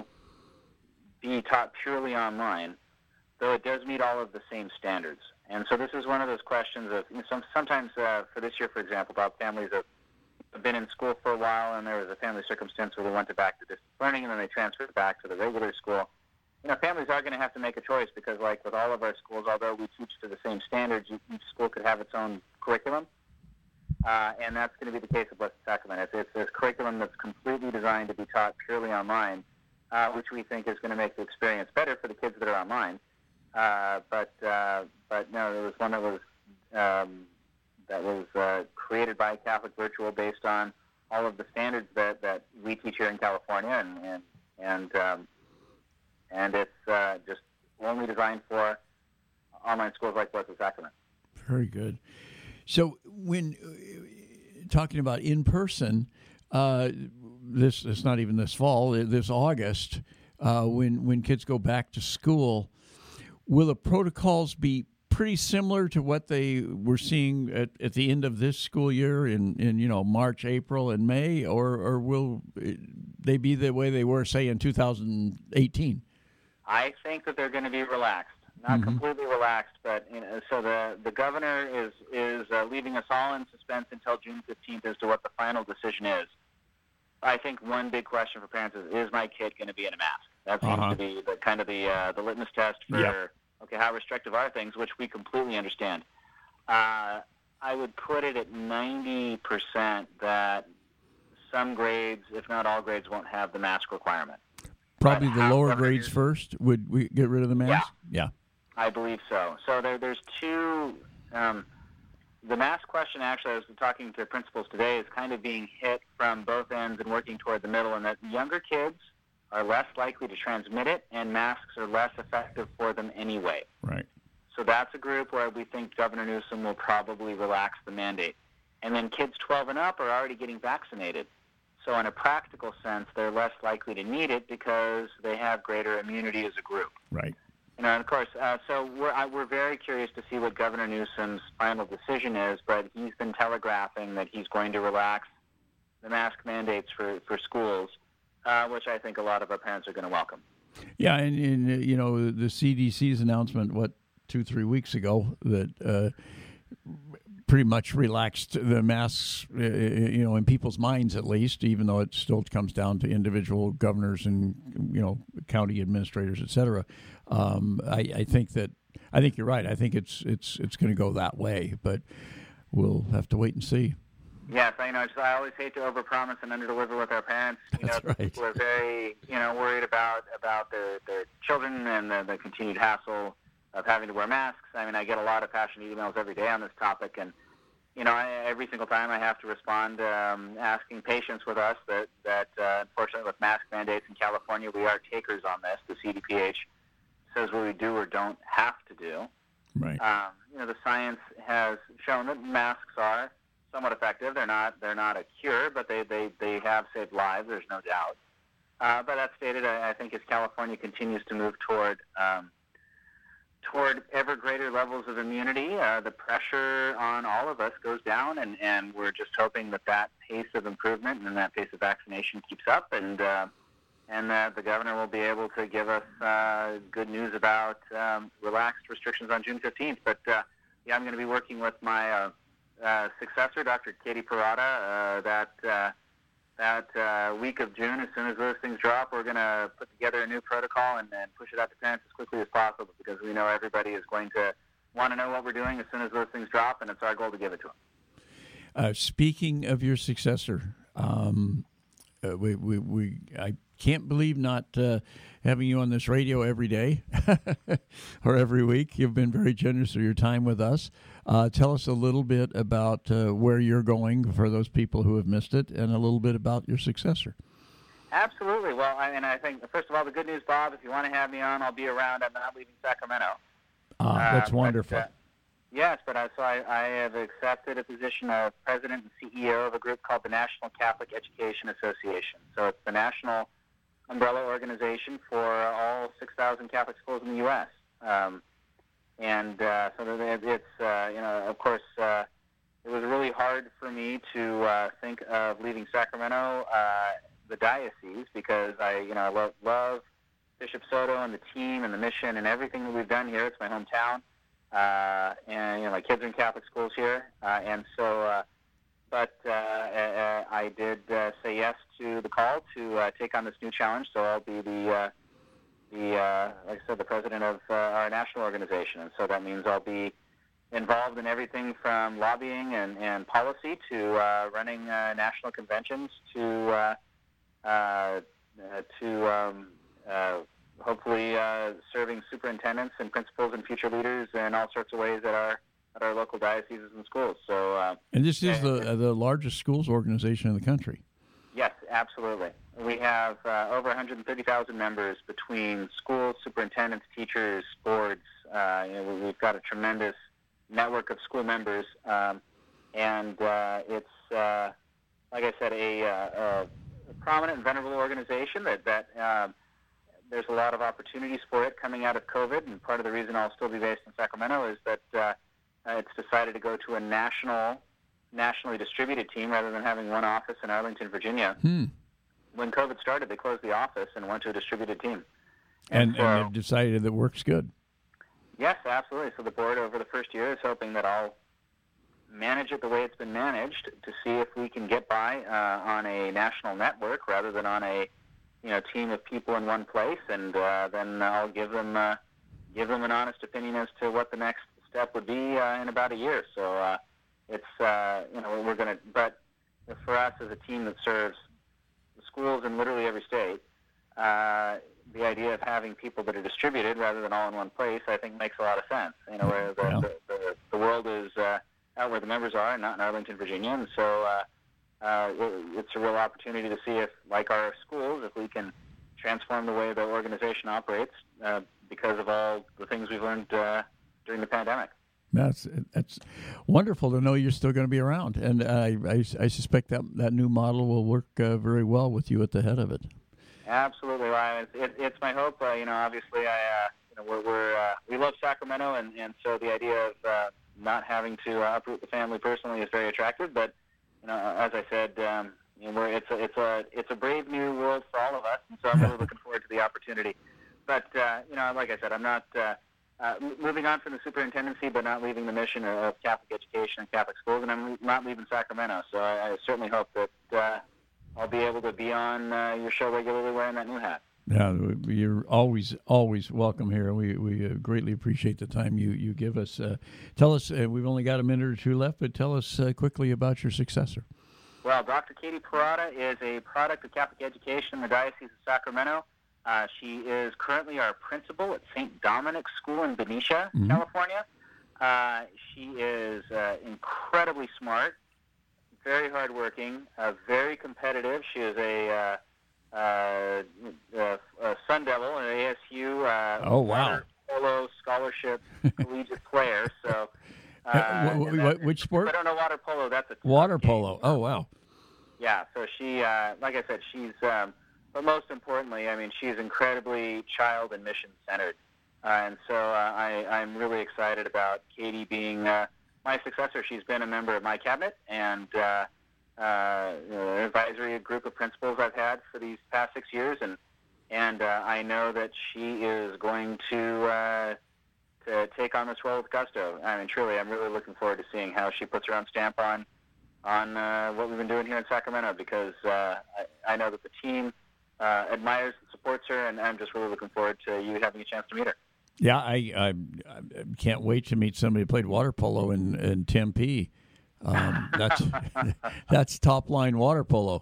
be taught purely online, though it does meet all of the same standards. And so this is one of those questions of, you know, some, sometimes uh, for this year, for example, about families that have been in school for a while and there was a family circumstance where they went to back to distance learning and then they transferred back to the regular school. You know, families are going to have to make a choice because, like with all of our schools, although we teach to the same standards, each school could have its own curriculum. Uh, and that's going to be the case of Blessed Sacrament. It's, it's a curriculum that's completely designed to be taught purely online, uh, which we think is going to make the experience better for the kids that are online. Uh, but uh, but no, it was one that was um, that was uh, created by Catholic Virtual based on all of the standards that, that we teach here in California, and and and, um, and it's uh, just only designed for online schools like Blessed Sacrament. Very good. So when uh, talking about in person, uh, this it's not even this fall, this August, uh, when when kids go back to school, will the protocols be pretty similar to what they were seeing at, at the end of this school year in, in you know March, April, and May, or or will they be the way they were, say, in two thousand eighteen? I think that they're going to be relaxed. Not Mm-hmm. completely relaxed, but you know, so the, the governor is is uh, leaving us all in suspense until June fifteenth as to what the final decision is. I think one big question for parents is: is my kid going to be in a mask? That seems Uh-huh. to be the kind of the uh, the litmus test for Yep. okay, how restrictive are things, which we completely understand. Uh, I would put it at ninety percent that some grades, if not all grades, won't have the mask requirement. Probably But the lower however, grades first. Would we get rid of the mask? Yeah. I believe so. So there, there's two. Um, the mask question, actually, I was talking to principals today, is kind of being hit from both ends and working toward the middle, and that younger kids are less likely to transmit it, and masks are less effective for them anyway. Right. So that's a group where we think Governor Newsom will probably relax the mandate. And then kids twelve and up are already getting vaccinated. So in a practical sense, they're less likely to need it because they have greater immunity as a group. Right. You know, and of course, uh, so we're I, we're very curious to see what Governor Newsom's final decision is. But he's been telegraphing that he's going to relax the mask mandates for for schools, uh, which I think a lot of our parents are going to welcome. Yeah, and, and uh, you know the C D C's announcement, what two three weeks ago, that uh, pretty much relaxed the masks, uh, you know, in people's minds at least, even though it still comes down to individual governors and, you know, county administrators, et cetera. Um, I, I think that, I think you're right. I think it's it's it's going to go that way, but we'll have to wait and see. Yes, I know. I always hate to overpromise and underdeliver with our parents. You That's know, right. People are very, you know, worried about about their their children and the, the continued hassle of having to wear masks. I mean, I get a lot of passionate emails every day on this topic, and you know, I, every single time I have to respond, um, asking patience with us that that uh, unfortunately with mask mandates in California, we are takers on this. The C D P H says what we do or don't have to do. Right. Um, you know, the science has shown that masks are somewhat effective. They're not they're not a cure, but they, they, they have saved lives. There's no doubt. Uh, but that stated, I, I think as California continues to move toward um, toward ever greater levels of immunity, uh, the pressure on all of us goes down, and, and we're just hoping that that pace of improvement and that pace of vaccination keeps up, and uh, and that the governor will be able to give us uh, good news about um, relaxed restrictions on June fifteenth. But uh, yeah, I'm going to be working with my uh, uh, successor, Doctor Katie Parada, uh, that uh, that uh, week of June. As soon as those things drop, we're going to put together a new protocol and, and push it out to parents as quickly as possible, because we know everybody is going to want to know what we're doing as soon as those things drop, and it's our goal to give it to them. Uh, speaking of your successor, um, uh, we, we, we, I can't believe not uh, having you on this radio every day or every week. You've been very generous with your time with us. Uh, tell us a little bit about uh, where you're going for those people who have missed it, and a little bit about your successor. Absolutely. Well, I, and I think, first of all, the good news, Bob, if you want to have me on, I'll be around. I'm not leaving Sacramento. Ah, that's uh, wonderful. But, uh, yes, but I, so I, I have accepted a position of president and C E O of a group called the National Catholic Education Association. So it's the national umbrella organization for all six thousand Catholic schools in the U S Um, and uh, so it's, uh, you know, of course, uh, it was really hard for me to uh, think of leaving Sacramento, uh, the diocese, because I, you know, I love, love Bishop Soto and the team and the mission and everything that we've done here. It's my hometown, uh, and you know, my kids are in Catholic schools here, uh, and so. Uh, But uh, uh, I did uh, say yes to the call to uh, take on this new challenge. So I'll be the, uh, the uh, like I said, the president of uh, our national organization. And so that means I'll be involved in everything from lobbying and, and policy to uh, running uh, national conventions to uh, uh, to um, uh, hopefully uh, serving superintendents and principals and future leaders in all sorts of ways at our at our local dioceses and schools. So, uh, and this is the uh, the largest schools organization in the country. Yes, absolutely. We have uh, over one hundred thirty thousand members between schools, superintendents, teachers, boards. Uh, you know, we've got a tremendous network of school members, um, and uh, it's, uh, like I said, a, uh, a prominent and venerable organization that that uh, there's a lot of opportunities for it coming out of COVID, and part of the reason I'll still be based in Sacramento is that. Uh, Uh, it's decided to go to a national, nationally distributed team rather than having one office in Arlington, Virginia. Hmm. When COVID started, they closed the office and went to a distributed team. And, and, so, and they've decided that works good. Yes, absolutely. So the board over the first year is hoping that I'll manage it the way it's been managed to see if we can get by uh, on a national network rather than on a, you know, team of people in one place. And uh, then I'll give them uh, give them an honest opinion as to what the next step would be uh, in about a year. So uh, it's, uh, you know, we're going to, but for us as a team that serves schools in literally every state, uh, the idea of having people that are distributed rather than all in one place, I think makes a lot of sense. You know, where the, yeah. the, the, the world is uh, out where the members are and not in Arlington, Virginia. And so uh, uh, it's a real opportunity to see if, like our schools, if we can transform the way the organization operates uh, because of all the things we've learned uh, during the pandemic. That's that's wonderful to know you're still going to be around, and I I, I suspect that that new model will work uh, very well with you at the head of it. Absolutely, Ryan. It's, it, it's my hope. Uh, you know, obviously, I uh, you know we're, we're uh, we love Sacramento, and, and so the idea of uh, not having to uh, uproot the family personally is very attractive. But you know, as I said, um, you know, we're, it's a it's a it's a brave new world for all of us, and so I'm really looking forward to the opportunity. But uh, you know, like I said, I'm not. Uh, Uh, moving on from the superintendency, but not leaving the mission of Catholic education and Catholic schools, and I'm not leaving Sacramento. So I, I certainly hope that uh, I'll be able to be on uh, your show regularly wearing that new hat. Yeah, you're always, always welcome here. We we uh, greatly appreciate the time you, you give us. Uh, tell us, uh, we've only got a minute or two left, but tell us uh, quickly about your successor. Well, Doctor Katie Parada is a product of Catholic education in the Diocese of Sacramento. Uh, she is currently our principal at Saint Dominic's School in Benicia, mm-hmm. California. Uh, she is uh, incredibly smart, very hardworking, uh, very competitive. She is a, uh, uh, a, a Sun Devil, an A S U uh, oh, wow. water polo scholarship collegiate player. So, uh, what, what, which sport? I don't know water polo. That's a water polo. Oh, wow. Yeah. So she, uh, like I said, she's. Um, but most importantly, I mean, she's incredibly child and mission-centered. Uh, and so uh, I, I'm really excited about Katie being uh, my successor. She's been a member of my cabinet and uh, uh, you know, an advisory group of principals I've had for these past six years, and and uh, I know that she is going to uh, to take on this role with gusto. I mean, truly, I'm really looking forward to seeing how she puts her own stamp on on uh, what we've been doing here in Sacramento, because uh, I, I know that the team uh, admires and supports her, and I'm just really looking forward to you having a chance to meet her. Yeah, I, I, I can't wait to meet somebody who played water polo in, in Tempe. Um, that's that's top line water polo.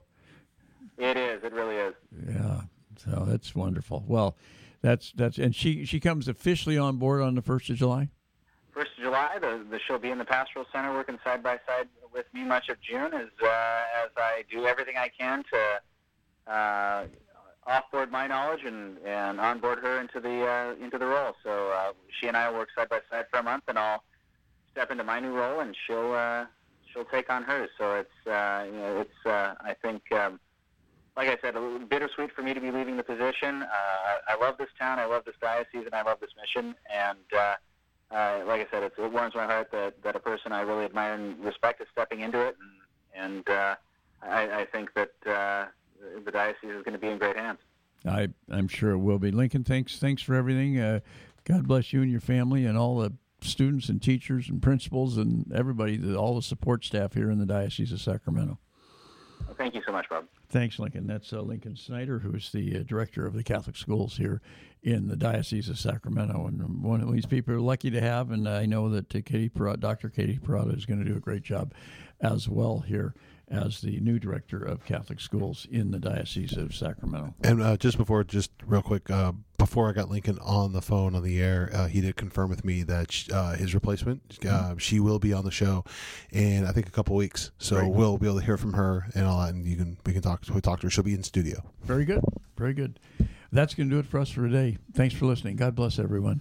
It is. It really is. Yeah. So that's wonderful. Well, that's that's and she she comes officially on board on the first of July. First of July, the, the she'll be in the pastoral center working side by side with me much of June as uh, as I do everything I can to uh, offboard my knowledge and, and onboard her into the uh, into the role. So uh, she and I will work side by side for a month, and I'll step into my new role, and she'll uh, she'll take on hers. So it's uh, you know it's uh, I think um, like I said, a little bittersweet for me to be leaving the position. Uh, I, I love this town, I love this diocese, and I love this mission. And uh, uh, like I said, it's, it warms my heart that, that a person I really admire and respect is stepping into it, and and uh, I, I think that. Uh, the diocese is going to be in great hands. I, I'm sure it will be. Lincoln, thanks thanks for everything. Uh, God bless you and your family and all the students and teachers and principals and everybody, all the support staff here in the Diocese of Sacramento. Well, thank you so much, Bob. Thanks, Lincoln. That's uh, Lincoln Snyder, who is the uh, director of the Catholic schools here in the Diocese of Sacramento. And one of these people are lucky to have, and I know that uh, Katie Parada, Doctor Katie Parada is going to do a great job as well here as the new director of Catholic schools in the Diocese of Sacramento. And uh, just before, just real quick, uh, before I got Lincoln on the phone on the air, uh, he did confirm with me that uh, his replacement, uh, mm-hmm. she will be on the show in I think a couple weeks. So Great. We'll be able to hear from her and all that, and you can we can talk we talk to her. She'll be in studio. Very good, very good. That's going to do it for us for today. Thanks for listening. God bless everyone.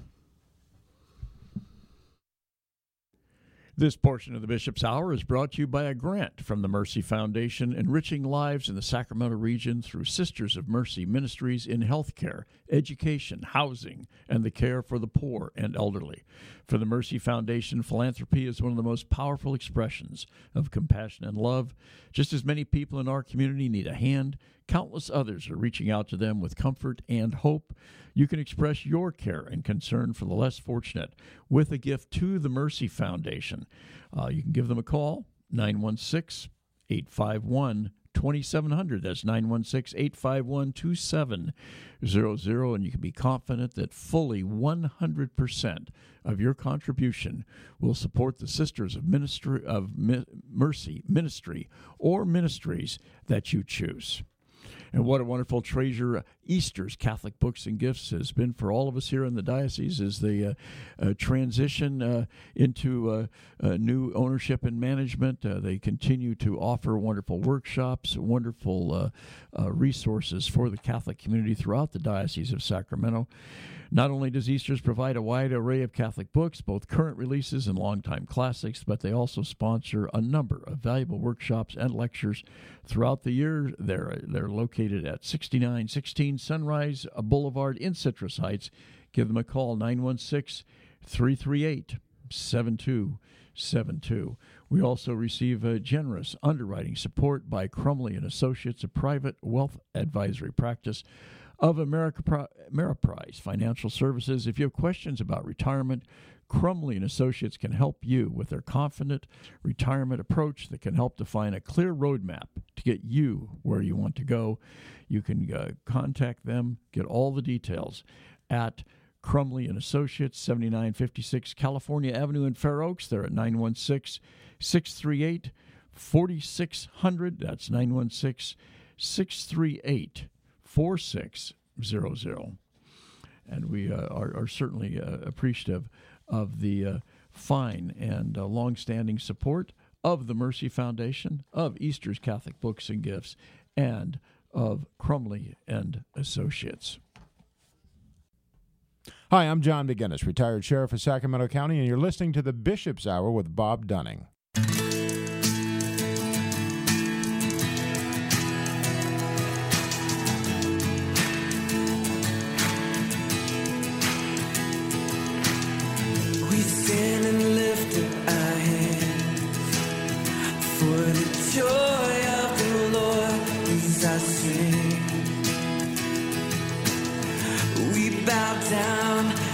This portion of the Bishop's Hour is brought to you by a grant from the Mercy Foundation, enriching lives in the Sacramento region through Sisters of Mercy ministries in healthcare, education, housing, and the care for the poor and elderly. For the Mercy Foundation, philanthropy is one of the most powerful expressions of compassion and love. Just as many people in our community need a hand, countless others are reaching out to them with comfort and hope. You can express your care and concern for the less fortunate with a gift to the Mercy Foundation. Uh, you can give them a call, nine one six, eight five one, two seven zero zero. That's nine one six, eight five one, two seven zero zero, and you can be confident that fully one hundred percent of your contribution will support the Sisters of Ministry of Mi- Mercy Ministry or ministries that you choose. And what a wonderful treasure Easter's Catholic Books and Gifts has been for all of us here in the diocese as they uh, uh, transition uh, into uh, uh, new ownership and management. Uh, they continue to offer wonderful workshops, wonderful uh, uh, resources for the Catholic community throughout the Diocese of Sacramento. Not only does Easter's provide a wide array of Catholic books, both current releases and longtime classics, but they also sponsor a number of valuable workshops and lectures throughout the year. They're, they're located at sixty-nine sixteen Sunrise Boulevard in Citrus Heights. Give them a call, nine one six, three three eight, seven two seven two. We also receive a generous underwriting support by Crumley and Associates, a private wealth advisory practice of America, Ameriprise Financial Services. If you have questions about retirement, Crumley and Associates can help you with their confident retirement approach that can help define a clear roadmap to get you where you want to go. You can uh, contact them, get all the details at Crumley and Associates, seventy-nine fifty-six California Avenue in Fair Oaks. They're at nine one six, six three eight, four six zero zero. That's nine one six, six three eight, four six zero zero. And we uh, are, are certainly uh, appreciative of the uh, fine and uh, long-standing support of the Mercy Foundation, of Easter's Catholic Books and Gifts, and of Crumley and Associates. Hi, I'm John McGinnis, retired sheriff of Sacramento County, and you're listening to the Bishop's Hour with Bob Dunning. bow down.